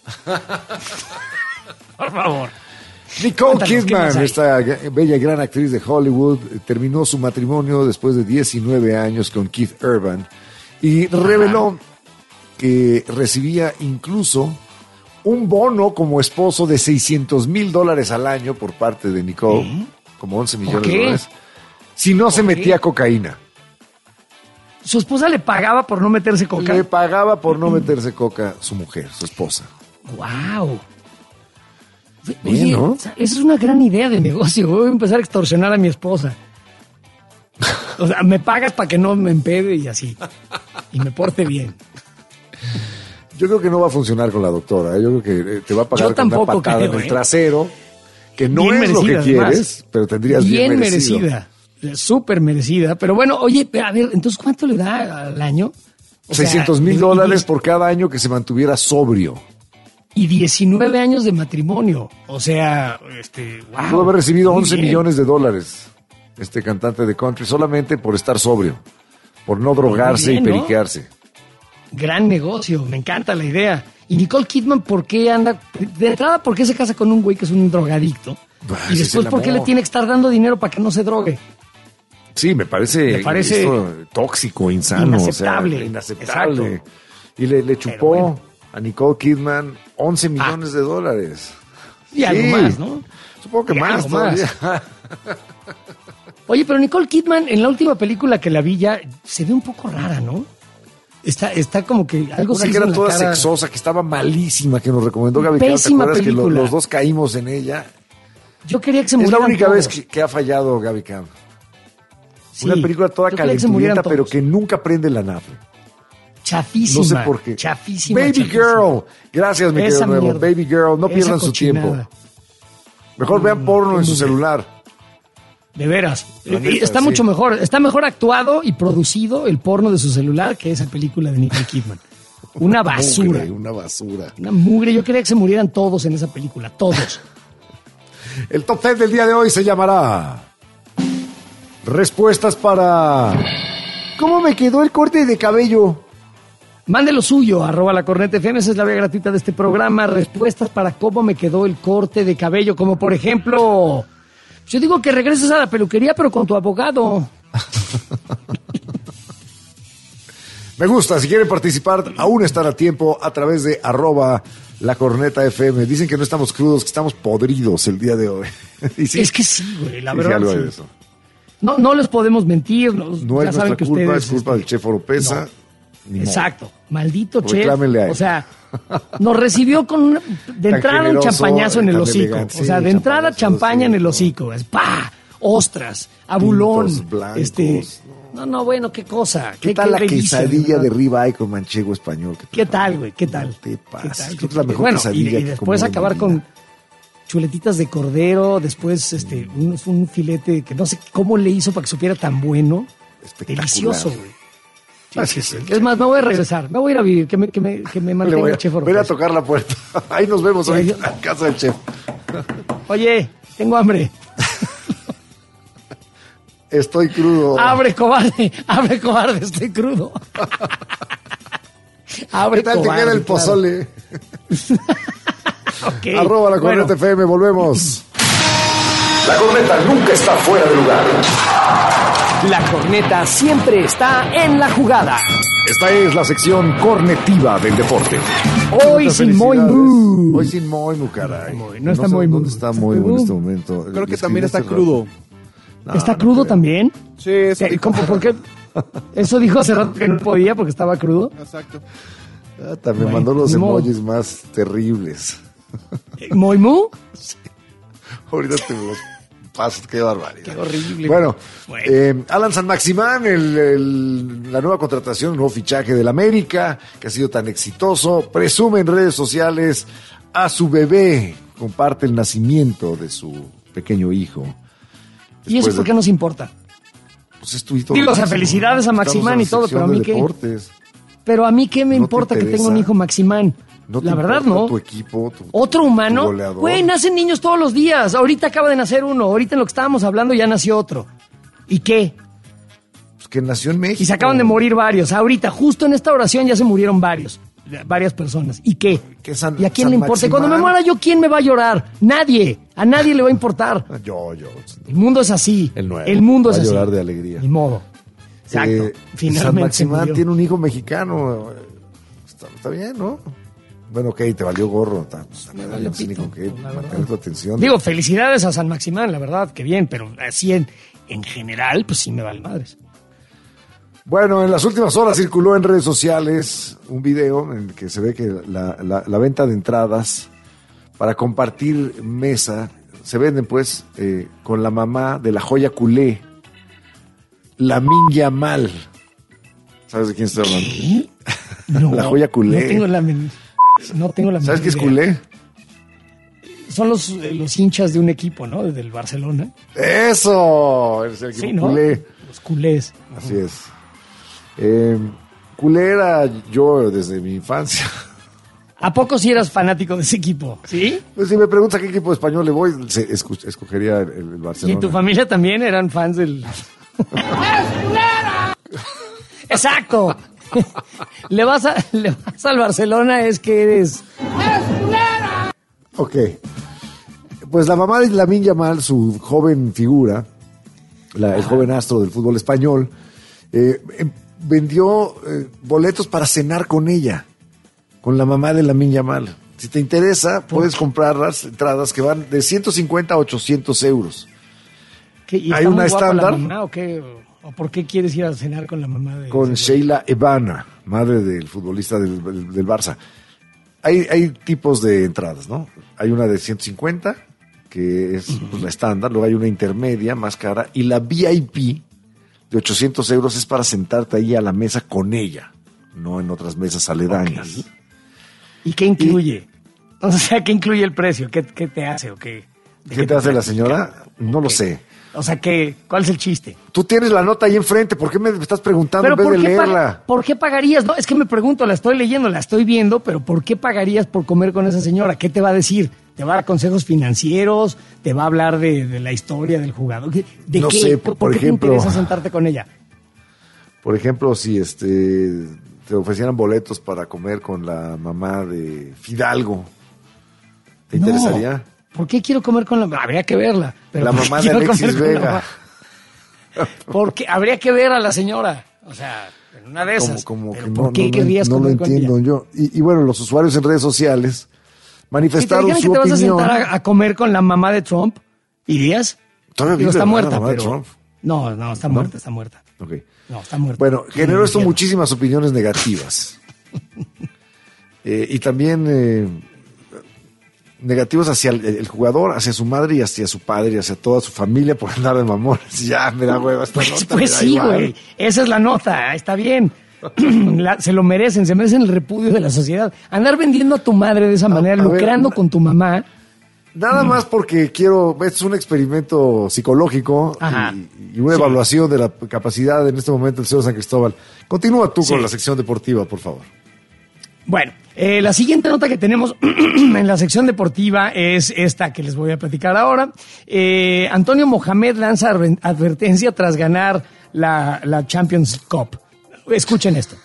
Por favor. Nicole Kidman, esta bella y gran actriz de Hollywood, terminó su matrimonio después de 19 años con Keith Urban y reveló que recibía incluso un bono como esposo de $600,000 al año por parte de Nicole, como 11 millones de dólares, si no se metía cocaína. ¿Su esposa le pagaba por no meterse coca? Le pagaba por no meterse coca su mujer, su esposa. ¡Wow! Bien, ¿no? Esa es una gran idea de negocio. Voy a empezar a extorsionar a mi esposa. O sea, me pagas para que no me empede y así. Y me porte bien. Yo creo que no va a funcionar con la doctora. Yo creo que te va a pagar con una patada en el trasero, que no es lo que quieres, además, pero tendrías bien merecida. Súper merecida. Pero bueno, oye, a ver, entonces, ¿cuánto le da al año? $600,000 por cada año que se mantuviera sobrio. y 19 años de matrimonio. O sea, wow. Pudo haber recibido Muy 11 bien. millones de dólares este cantante de country solamente por estar sobrio, por no drogarse Muy bien, y ¿no? periquearse. Gran negocio, me encanta la idea. Y Nicole Kidman, ¿por qué anda? De entrada, ¿por qué se casa con un güey que es un drogadicto? Y ese después, es el ¿por qué le amor. tiene que estar dando dinero para que no se drogue? Sí, me parece esto tóxico, insano. Inaceptable. O sea, inaceptable. Exacto. Y le chupó bueno. a Nicole Kidman 11 millones de dólares. Y algo más, ¿no? Supongo que Y más algo todavía. Oye, pero Nicole Kidman, en la última película que la vi ya, se ve un poco rara, ¿no? Está como que algo Una se que hizo era en la toda cara. sexosa, que estaba malísima, que nos recomendó Gaby. ¿Te Pésima acuerdas película. que los dos caímos en ella? Yo quería que se Es la murieran única todos. vez que ha fallado Gaby Cam. Sí, Una película toda yo quería que se murieran calenturienta, pero todos. que nunca prende la nave. Chafísima. No sé por qué. Chafísima. Baby chafísima. Girl. Gracias, mi querido Esa nuevo. mierda. Baby Girl. No Esa pierdan su cochinada. tiempo. Mejor vean porno en su celular. De veras. La neta, Está sí. mucho mejor. Está mejor actuado y producido el porno de su celular que esa película de Nicole Kidman. Una basura. Mugre, una basura. Una mugre. Yo quería que se murieran todos en esa película. Todos. El top 10 del día de hoy se llamará Respuestas para ¿cómo me quedó el corte de cabello? Mande lo suyo, @lacorneta.fm, esa es la vía gratuita de este programa. Respuestas para cómo me quedó el corte de cabello, como por ejemplo, yo digo que regreses a la peluquería, pero con tu abogado. Me gusta, si quieren participar, aún están a tiempo a través de @lacorneta.fm. Dicen que no estamos crudos, que estamos podridos el día de hoy. ¿Y sí? Es que sí, güey, la Sí, verdad. algo sí. de eso. No les podemos mentir. No ya es saben nuestra que culpa, ustedes, es culpa del chef Oropesa. no. Ni modo. Exacto, maldito chef. Reclámenle a él. O sea, nos recibió con de Tan entrada un generoso, champañazo en el tan hocico. elegante, O sea, sí, de entrada champañazo champaña en el hocico. hocico. Es ¡pah! Ostras, abulón. Pintos blancos, No, bueno, qué cosa. ¿Qué tal la delicia, quesadilla de verdad. ribeye con manchego español? ¿Qué tal, güey? ¿Qué tal? te pasa? ¿Qué tal? Creo que es la mejor Bueno, quesadilla y que después comí en acabar mi con vida. chuletitas de cordero, después un filete que no sé cómo le hizo para que supiera tan bueno. Espectacular. Delicioso, güey. Así es. Es más, me voy a regresar, me voy a ir a vivir, que me Le mantenga voy el chef a Oropesa. tocar la puerta. Ahí nos vemos hoy en la casa del chef. Oye, tengo hambre. Estoy crudo. Abre, cobarde, estoy crudo. Abre, ¿Qué tal te cobarde, queda el claro. pozole? Ok, @lacorneta FM, volvemos. La corneta nunca está fuera de lugar. La corneta siempre está en la jugada. Esta es la sección cornetiva del deporte. Hoy Muchas sin felicidades. Moimu. Hoy sin Moimu, caray. No está sé Moimu. ¿Dónde está Moimu en este momento? Creo que Le también está escribí hace crudo. rato. ¿Está No, crudo no creo. también? Sí, eso dijo ¿Cómo, hace por qué? Eso dijo hace rato que no podía porque estaba crudo. Exacto. También Bueno, mandó los ni modo. emojis más terribles. ¿Moimu? Ahorita te los paso, qué barbaridad. Qué horrible. Bueno, Bueno. Alan San Maximán, la nueva contratación, el nuevo fichaje del América, que ha sido tan exitoso, presume en redes sociales a su bebé, comparte el nacimiento de su pequeño hijo. ¿Y eso Después por de- qué nos importa? Pues es tu hito Digo, o sea, máximo. felicidades a Estamos Maximán en la y todo, sección pero a mí de qué. deportes. Pero a mí qué me ¿No te importa que interesa? tenga un hijo Maximán. ¿No te La verdad importa no. tu equipo, ¿Otro tu humano? goleador? Güey, nacen niños todos los días. Ahorita acaba de nacer uno. Ahorita en lo que estábamos hablando ya nació otro. ¿Y qué? Pues que nació en México. Y se acaban de morir varios. Ahorita, justo en esta oración ya se murieron varias personas. ¿Y qué? ¿Y a quién San le importa? Y cuando me Maximán. muera yo, ¿quién me va a llorar? Nadie. A nadie le va a importar. Yo. El mundo es así. El nuevo. El mundo Va es a así. llorar de alegría. Ni modo. Exacto. San Finalmente se Maximán murió. tiene un hijo mexicano. Está bien, ¿no? Bueno, ok, te valió gorro. Me valió No sé ni pito, con qué la verdad. mantener tu atención. Digo, felicidades a San Maximán, la verdad, que bien, pero así en general, pues sí me vale madres. Bueno, en las últimas horas circuló en redes sociales un video en el que se ve que la venta de entradas para compartir mesa se venden pues con la mamá de la joya culé, Lamine Yamal. ¿Sabes de quién estoy hablando? No, La joya culé. No tengo la ¿Sabes qué es menor idea. culé? Son los hinchas de un equipo, ¿no? Del Barcelona. ¡Eso! Eres el equipo Sí, ¿no? culé. Los culés. Así es. Culé era yo desde mi infancia. ¿A poco sí eras fanático de ese equipo? ¿Sí? Pues si me preguntas a qué equipo español le voy, escogería el Barcelona. ¿Y en tu familia también eran fans del...? ¡Exacto! Le vas al Barcelona, es que eres... Ok. Pues la mamá de Lamine Yamal, su joven figura, el joven astro del fútbol español, vendió boletos para cenar con ella, con la mamá de Lamine Yamal. Si te interesa, puedes comprar las entradas que van de 150 a 800 euros. ¿Hay una estándar? ¿La mamá, o qué? ¿O por qué quieres ir a cenar con la mamá de...? Con Sheila Evana, madre del futbolista del Barça. Hay tipos de entradas, ¿no? Hay una de 150, que es pues, la estándar, luego hay una intermedia, más cara, y la VIP de 800 euros es para sentarte ahí a la mesa con ella, no en otras mesas aledañas. Okay. ¿Y qué incluye? O sea, ¿qué incluye el precio? ¿Qué te hace o qué? ¿Qué te hace la señora? No lo sé. O sea, ¿cuál es el chiste? Tú tienes la nota ahí enfrente, ¿por qué me estás preguntando en vez de leerla? ¿Por qué pagarías? No, es que me pregunto, la estoy leyendo, la estoy viendo, pero ¿por qué pagarías por comer con esa señora? ¿Qué te va a decir? ¿Te va a dar consejos financieros? ¿Te va a hablar de la historia del jugador? ¿De no qué? sé, ¿Por qué ejemplo, te interesa sentarte con ella? Por ejemplo, si te ofrecieran boletos para comer con la mamá de Fidalgo, ¿te interesaría? ¿Por qué quiero comer con la...? Habría que verla. Pero la mamá de Alexis Vega. Porque habría que ver a la señora. O sea, en una de esas. ¿Por qué querrías comer con ella? No lo entiendo yo. Y bueno, los usuarios en redes sociales manifestaron su opinión. ¿Te vas a sentar a comer con la mamá de Trump? ¿Irías? Todavía vive está muerta, la mamá pero... de Trump. No, está muerta, está muerta. Okay. No, está muerta. Bueno, generó esto muchísimas opiniones negativas. Y también... negativos hacia el jugador, hacia su madre y hacia su padre y hacia toda su familia por andar de mamones. Ya, me da hueva esta nota. Pues sí, güey. Esa es la nota, está bien. Se lo merecen, se merecen el repudio de la sociedad. Andar vendiendo a tu madre de esa manera, lucrando con tu mamá. Nada más porque es un experimento psicológico y una evaluación de la capacidad en este momento del señor San Cristóbal. Continúa tú con la sección deportiva, por favor. Bueno, la siguiente nota que tenemos en la sección deportiva es esta que les voy a platicar ahora. Antonio Mohamed lanza advertencia tras ganar la Champions Cup. Escuchen esto.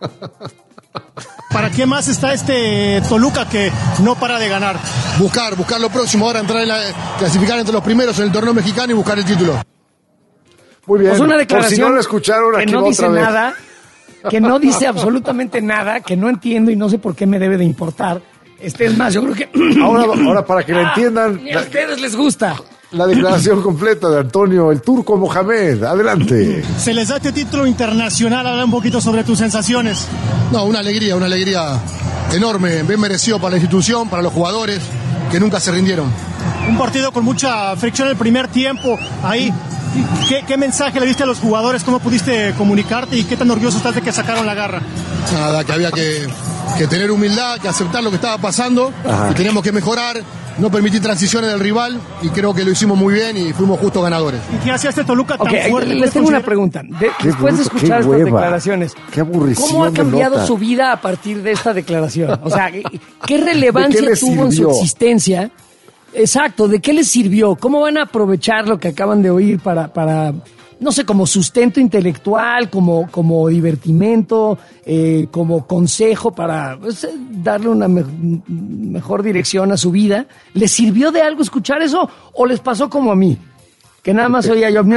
¿Para qué más está este Toluca que no para de ganar? Buscar lo próximo, ahora clasificar entre los primeros en el torneo mexicano y buscar el título. Muy bien, pues una declaración por si no lo escucharon, que aquí no dice otra vez. Nada. Que no dice absolutamente nada, que no entiendo y no sé por qué me debe de importar. Es más, yo creo que... Ahora para que la entiendan... Ni a ustedes les gusta. La declaración completa de Antonio, el turco Mohamed. Adelante. Se les da este título internacional. Habla un poquito sobre tus sensaciones. No, una alegría enorme. Bien merecido para la institución, para los jugadores, que nunca se rindieron. Un partido con mucha fricción el primer tiempo. Ahí... ¿Qué mensaje le diste a los jugadores? ¿Cómo pudiste comunicarte? ¿Y qué tan orgulloso estás de que sacaron la garra? Nada, que había que tener humildad, que aceptar lo que estaba pasando. Y teníamos que mejorar, no permitir transiciones del rival. Y creo que lo hicimos muy bien y fuimos justos ganadores. ¿Y qué hacía este Toluca tan fuerte? Les tengo una pregunta. Después de escuchar estas declaraciones, ¿cómo ha cambiado su vida a partir de esta declaración? O sea, ¿qué relevancia tuvo en su existencia? Exacto, ¿de qué les sirvió? ¿Cómo van a aprovechar lo que acaban de oír para no sé, como sustento intelectual, como divertimento, como consejo para darle una mejor dirección a su vida? ¿Les sirvió de algo escuchar eso o les pasó como a mí? Que nada más oía yo... A mí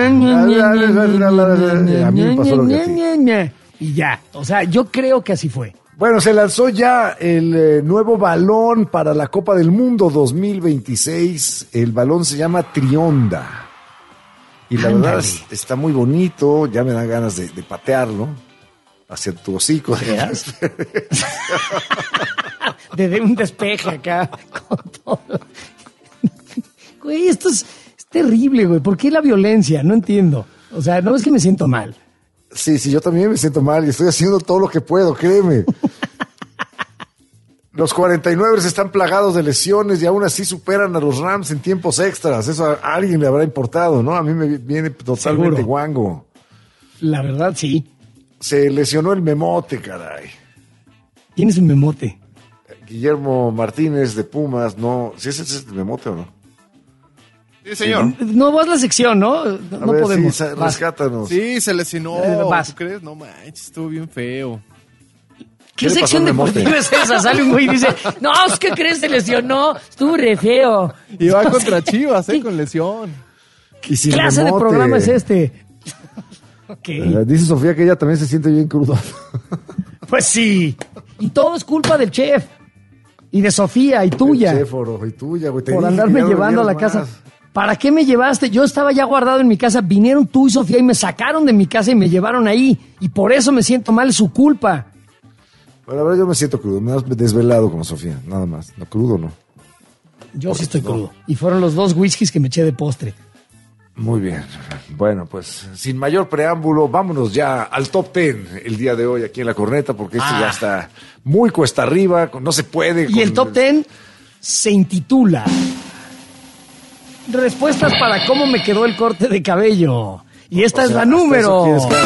me pasó lo que a ti. Y ya, o sea, yo creo que así fue. Bueno, se lanzó ya el nuevo balón para la Copa del Mundo 2026. El balón se llama Trionda. Y la verdad está muy bonito. Ya me dan ganas de patearlo hacia tu hocico. De un despeje acá con todo. Güey, esto es terrible, güey. ¿Por qué la violencia? No entiendo. O sea, no es que me siento mal. Sí, yo también me siento mal y estoy haciendo todo lo que puedo, créeme. Los 49 están plagados de lesiones y aún así superan a los Rams en tiempos extras. Eso a alguien le habrá importado, ¿no? A mí me viene totalmente Seguro. guango. La verdad, sí. Se lesionó el Memote, caray. ¿Quién es el Memote? Guillermo Martínez de Pumas, no. ¿Sí ese es el memote o no? Sí, señor. No vas la sección, ¿no? No ver, podemos. Sí, rescátanos. Sí, se lesionó. Vas. ¿Tú crees? No manches, estuvo bien feo. ¿Qué sección deportiva es esa? Sale un güey y dice, no, es que crees, se lesionó, estuvo re feo. Y va contra Chivas, con lesión. ¿Qué clase de programa es este? Okay. Dice Sofía que ella también se siente bien cruda. Pues sí. Y todo es culpa del chef. Y de Sofía, y tuya. El chef, Oro, y tuya, güey. Por andarme llevando a la casa. ¿Para qué me llevaste? Yo estaba ya guardado en mi casa. Vinieron tú y Sofía y me sacaron de mi casa y me llevaron ahí. Y por eso me siento mal, es su culpa. Bueno, la verdad yo me siento crudo. Me has desvelado como Sofía, nada más. No, crudo no. Yo sí estoy crudo. Y fueron los 2 whiskies que me eché de postre. Muy bien. Bueno, pues sin mayor preámbulo, vámonos ya al top 10 el día de hoy aquí en La Corneta, porque esto ya está muy cuesta arriba, no se puede. Y el top 10 se intitula Respuestas para cómo me quedó el corte de cabello. Y esta es la número.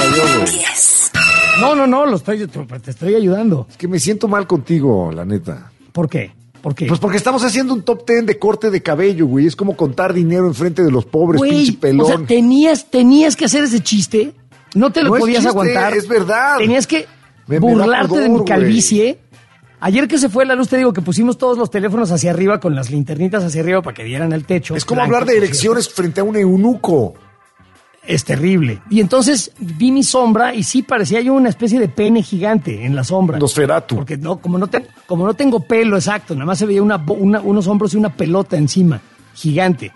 No, te estoy ayudando. Es que me siento mal contigo, la neta. ¿Por qué? ¿Por qué? Pues porque estamos haciendo un top 10 de corte de cabello, güey. Es como contar dinero enfrente de los pobres, pinche pelón. O sea, tenías que hacer ese chiste. No te lo podías chiste, aguantar. Es verdad. Tenías que burlarte de mi calvicie. Güey. Ayer que se fue la luz, te digo que pusimos todos los teléfonos hacia arriba con las linternitas hacia arriba para que dieran al techo. Es como hablar de elecciones frente a un eunuco. Es terrible. Y entonces vi mi sombra y sí parecía yo una especie de pene gigante en la sombra. Nosferatu. Porque no, como no tengo pelo, exacto, nada más se veía unos hombros y una pelota encima, gigante.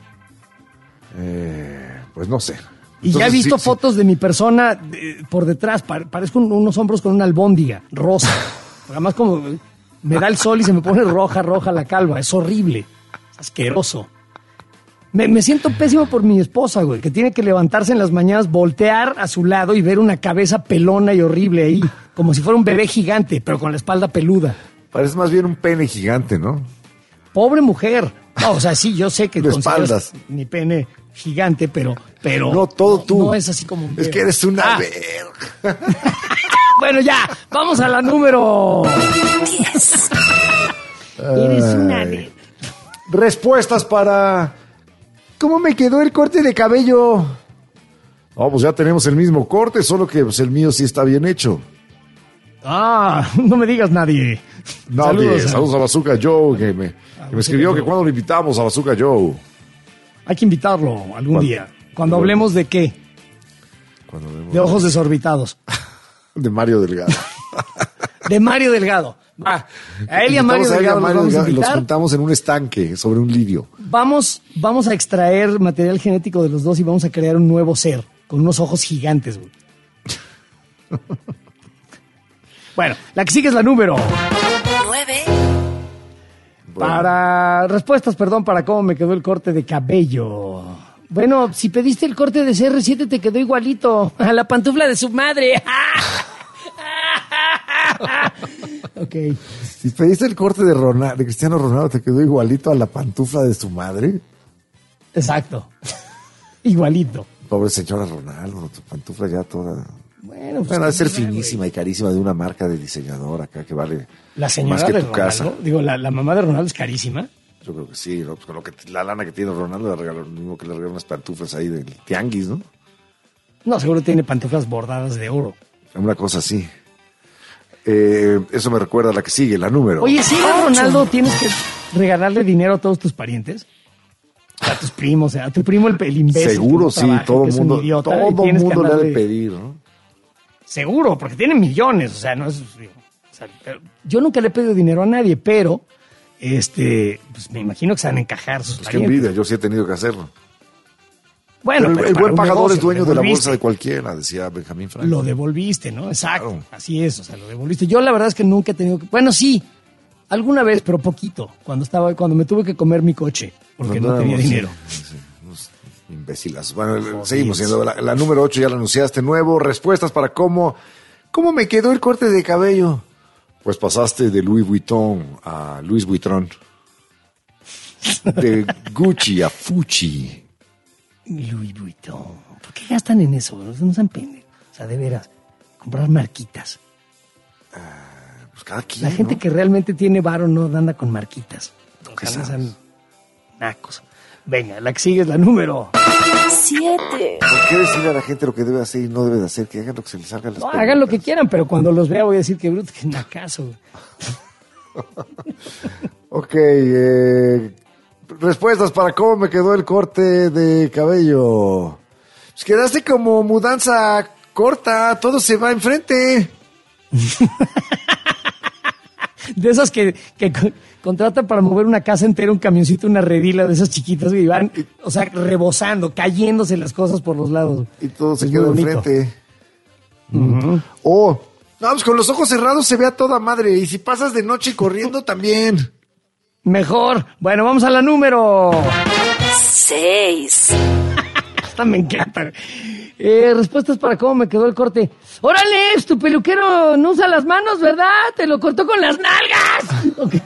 Pues no sé. Y entonces, ya he visto fotos de mi persona por detrás, parezco unos hombros con una albóndiga rosa. Además como me da el sol y se me pone roja la calva, es horrible, es asqueroso. Me siento pésimo por mi esposa, güey, que tiene que levantarse en las mañanas, voltear a su lado y ver una cabeza pelona y horrible ahí, como si fuera un bebé gigante, pero con la espalda peluda. Parece más bien un pene gigante, ¿no? Pobre mujer. No, o sea, sí, yo sé que de espaldas. Mi pene gigante, pero no, todo tú. No es así como un bebé. Es que eres una verga. Bueno, ya, vamos a la número 10. Eres una verga. Respuestas para... ¿Cómo me quedó el corte de cabello? Oh, pues ya tenemos el mismo corte, solo que pues, el mío sí está bien hecho. No me digas nadie. Saludos a Bazooka Joe, que me escribió que cuando lo invitamos a Bazooka Joe. Hay que invitarlo algún día. Cuando hablemos de qué. De ojos desorbitados. De Mario Delgado. De Mario Delgado. A él y a Mario Delgado los juntamos en un estanque sobre un lirio. Vamos a extraer material genético de los dos y vamos a crear un nuevo ser con unos ojos gigantes, güey. Bueno, la que sigue es la número 9. Respuestas, para cómo me quedó el corte de cabello. Bueno, si pediste el corte de CR7 te quedó igualito a la pantufla de su madre. Ok. Si pediste el corte de Cristiano Ronaldo, ¿te quedó igualito a la pantufla de su madre? Exacto. Igualito. Pobre señora Ronaldo, tu pantufla ya toda... Bueno, debe ser finísima y carísima de una marca de diseñador acá que vale la señora más que de tu Ronaldo, casa. Digo, la mamá de Ronaldo es carísima. Yo creo que sí, ¿no? Pues con la lana que tiene Ronaldo, le regaló lo mismo que le regaló unas pantuflas ahí del tianguis, ¿no? No, seguro tiene pantuflas bordadas de oro. Una cosa así. Eso me recuerda a la que sigue, la número. Oye, ¿sí, Ronaldo, tienes que regalarle dinero a todos tus parientes? A tus primos, a tu primo el imbécil. Seguro, sí, todo el mundo le ha de pedir, ¿no? Seguro, porque tiene millones, o sea, no es... yo nunca le he pedido dinero a nadie, pero pues me imagino que se van a encajar sus parientes. Qué envidia, yo sí he tenido que hacerlo. Bueno, pero el buen pagador es dueño de la bolsa de cualquiera, decía Benjamín Franklin. Lo devolviste, ¿no? Exacto, claro. Así es, o sea, lo devolviste. Yo la verdad es que nunca he tenido que... Bueno, sí, alguna vez, pero poquito, cuando me tuve que comer mi coche, porque no tenía dinero. Sí, imbécilas. Bueno, seguimos siendo la número 8, ya la anunciaste. Nuevo, respuestas para cómo me quedó el corte de cabello. Pues pasaste de Louis Vuitton a Louis Vuitton. De Gucci a Fucci. Louis Vuitton. ¿Por qué gastan en eso? No sean pendejos. O sea, de veras, comprar marquitas. Pues cada quien, la gente, ¿no?, que realmente tiene varo no anda con marquitas. Ojalá sean nacos. Venga, la que sigue es la número 7. ¿Por qué decirle a la gente lo que debe hacer y no debe de hacer? Que hagan lo que se les salga las preguntas. Hagan lo que quieran, pero cuando los vea voy a decir que bruto, que nacazo. Ok, respuestas para cómo me quedó el corte de cabello. Pues quedaste como mudanza corta, todo se va enfrente. De esas que contratan para mover una casa entera, un camioncito, una redila de esas chiquitas que van, o sea, rebosando, cayéndose las cosas por los lados. Y todo se queda enfrente. Uh-huh. Oh, no, pues con los ojos cerrados se ve a toda madre. Y si pasas de noche corriendo también. Mejor. Bueno, vamos a la número 6. Esta me encanta. Respuestas para cómo me quedó el corte. ¡Órale! Tu peluquero no usa las manos, ¿verdad? Te lo cortó con las nalgas. Okay.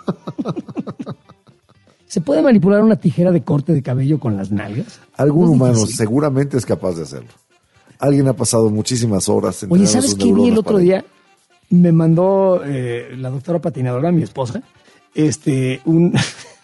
¿Se puede manipular una tijera de corte de cabello con las nalgas? Algún humano seguramente es capaz de hacerlo. Alguien ha pasado muchísimas horas. Oye, ¿sabes qué vi el otro día? Me mandó la doctora patinadora, mi esposa, un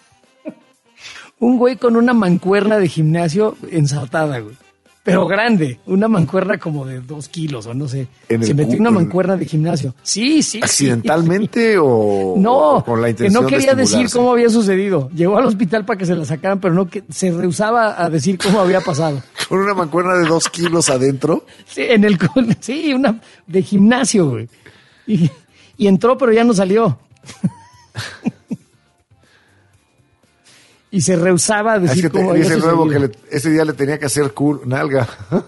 güey con una mancuerna de gimnasio ensartada, güey. Pero grande, una mancuerna como de 2 kilos o no sé. Se metió una mancuerna de gimnasio. Sí. ¿Accidentalmente sí. o con la intención que no quería decir cómo había sucedido? Llegó al hospital para que se la sacaran, pero no, que se rehusaba a decir cómo había pasado. ¿Con una mancuerna de 2 kilos adentro? Sí, una de gimnasio, güey. Y entró, pero ya no salió. Y se rehusaba a decir cómo había sucedido. Dice que ese día le tenía que hacer nalga.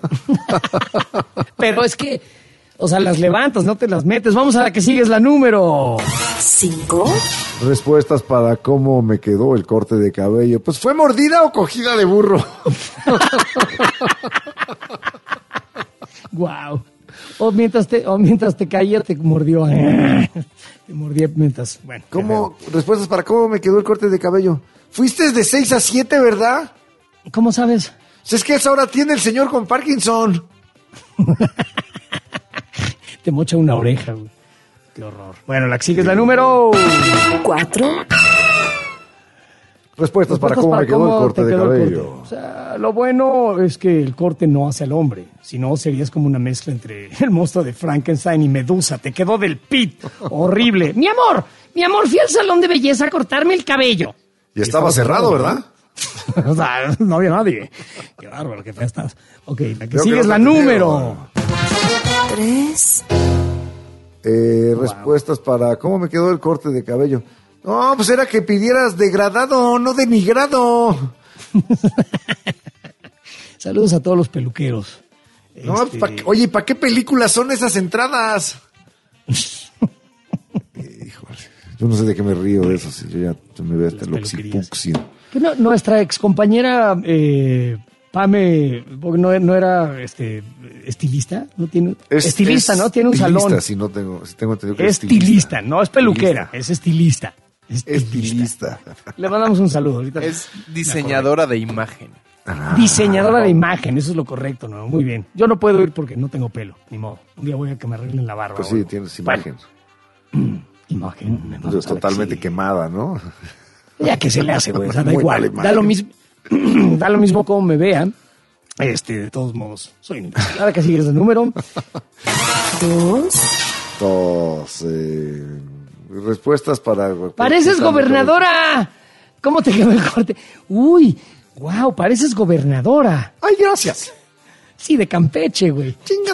Pero es que, o sea, las levantas, no te las metes. Vamos a la que sigue, es la número 5. Respuestas para cómo me quedó el corte de cabello. Pues, ¿fue mordida o cogida de burro? Guau. O mientras te caía, te mordió. Te mordía mientras... Bueno. Respuestas para cómo me quedó el corte de cabello. Fuiste de 6 a 7, ¿verdad? ¿Cómo sabes? Es que esa hora tiene el señor con Parkinson. Te mocha una oreja, güey. Qué horror. Bueno, la que sigue es la número 4. Respuestas para cómo me quedó el corte de cabello. O sea, lo bueno es que el corte no hace al hombre. Si no, serías como una mezcla entre el monstruo de Frankenstein y Medusa. Te quedó del pit. Horrible. Mi amor, fui al salón de belleza a cortarme el cabello. Y estaba cerrado, ¿verdad? O sea, no había nadie. Qué bárbaro, qué fea estás. Ok, la que sigue es la número 3. Respuestas para cómo me quedó el corte de cabello. No, pues era que pidieras degradado, no denigrado. Saludos a todos los peluqueros. No, oye, ¿para qué películas son esas entradas? Híjole, yo no sé de qué me río de eso. Si yo ya me veo hasta el oxipuxio. Nuestra excompañera Pame, no era estilista, no tiene estilista, ¿no? Tiene un salón. Si tengo entendido que es estilista, no es peluquera, es estilista. Estilista. Le mandamos un saludo. Ahorita es diseñadora de imagen. Diseñadora de imagen, eso es lo correcto, ¿no? Muy bien. Yo no puedo ir porque no tengo pelo, ni modo. Un día voy a que me arreglen la barba. Pues sí, tienes imagen. Imagen. Entonces, totalmente quemada, ¿no? Ya que se le hace, güey. O sea, da igual. Da lo mismo como me vean. De todos modos, soy un imbécil. Ahora que sigues el número 2. Respuestas para... ¡Pareces gobernadora! ¿Cómo te quedó el corte? ¡Uy! ¡Wow! Pareces gobernadora. ¡Ay, gracias! Sí, de Campeche, güey. ¡Chinga!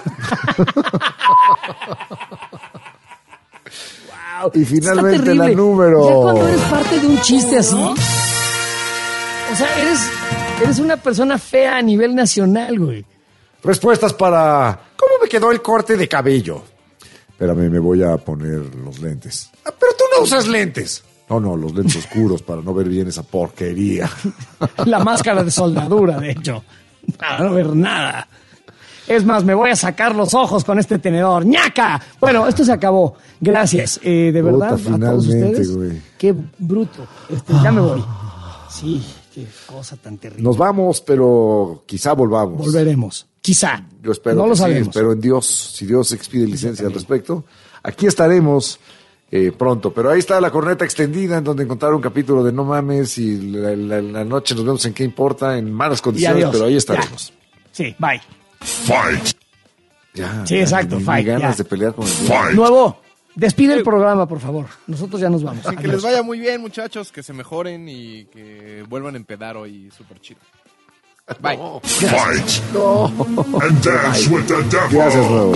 Wow. Y finalmente la número... Ya cuando eres parte de un chiste así... O sea, eres una persona fea a nivel nacional, güey. Respuestas para... ¿Cómo me quedó el corte de cabello? Espérame, me voy a poner los lentes. Pero tú no usas lentes. No, los lentes oscuros para no ver bien esa porquería. La máscara de soldadura, de hecho. Para no ver nada. Es más, me voy a sacar los ojos con este tenedor. ¡Ñaca! Bueno, esto se acabó. Gracias. De verdad, a todos ustedes. Güey. Qué bruto. Ya me voy. Sí, qué cosa tan terrible. Nos vamos, pero quizá volvamos. Volveremos. Quizá. Yo espero no que lo sí, sabemos. espero en Dios, si Dios expide licencia al respecto. Aquí estaremos pronto. Pero ahí está La Corneta Extendida, en donde encontraron un capítulo de No Mames y la noche nos vemos en Qué Importa, en malas condiciones, pero ahí estaremos. Ya. Sí, bye. Fight. Ya. Sí, exacto, fight. Ganas de pelear con el Nuevo, despide el programa, por favor. Nosotros ya nos vamos. Sí, que les vaya muy bien, muchachos, que se mejoren y que vuelvan a empedar hoy súper chido. Bye. No. Fight. No. And dance with the devil. Gracias, Nuevo.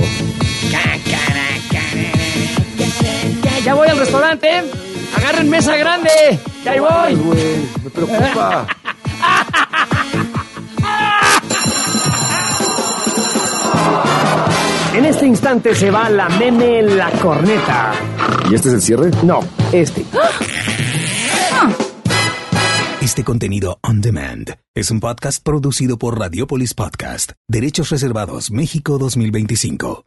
Ya voy al restaurante. Agarren mesa grande. Ya ahí voy. Ay, güey, me preocupa. En este instante se va la meme La Corneta. ¿Y este es el cierre? No, este. Este contenido on demand es un podcast producido por Radiopolis Podcast. Derechos reservados México 2025.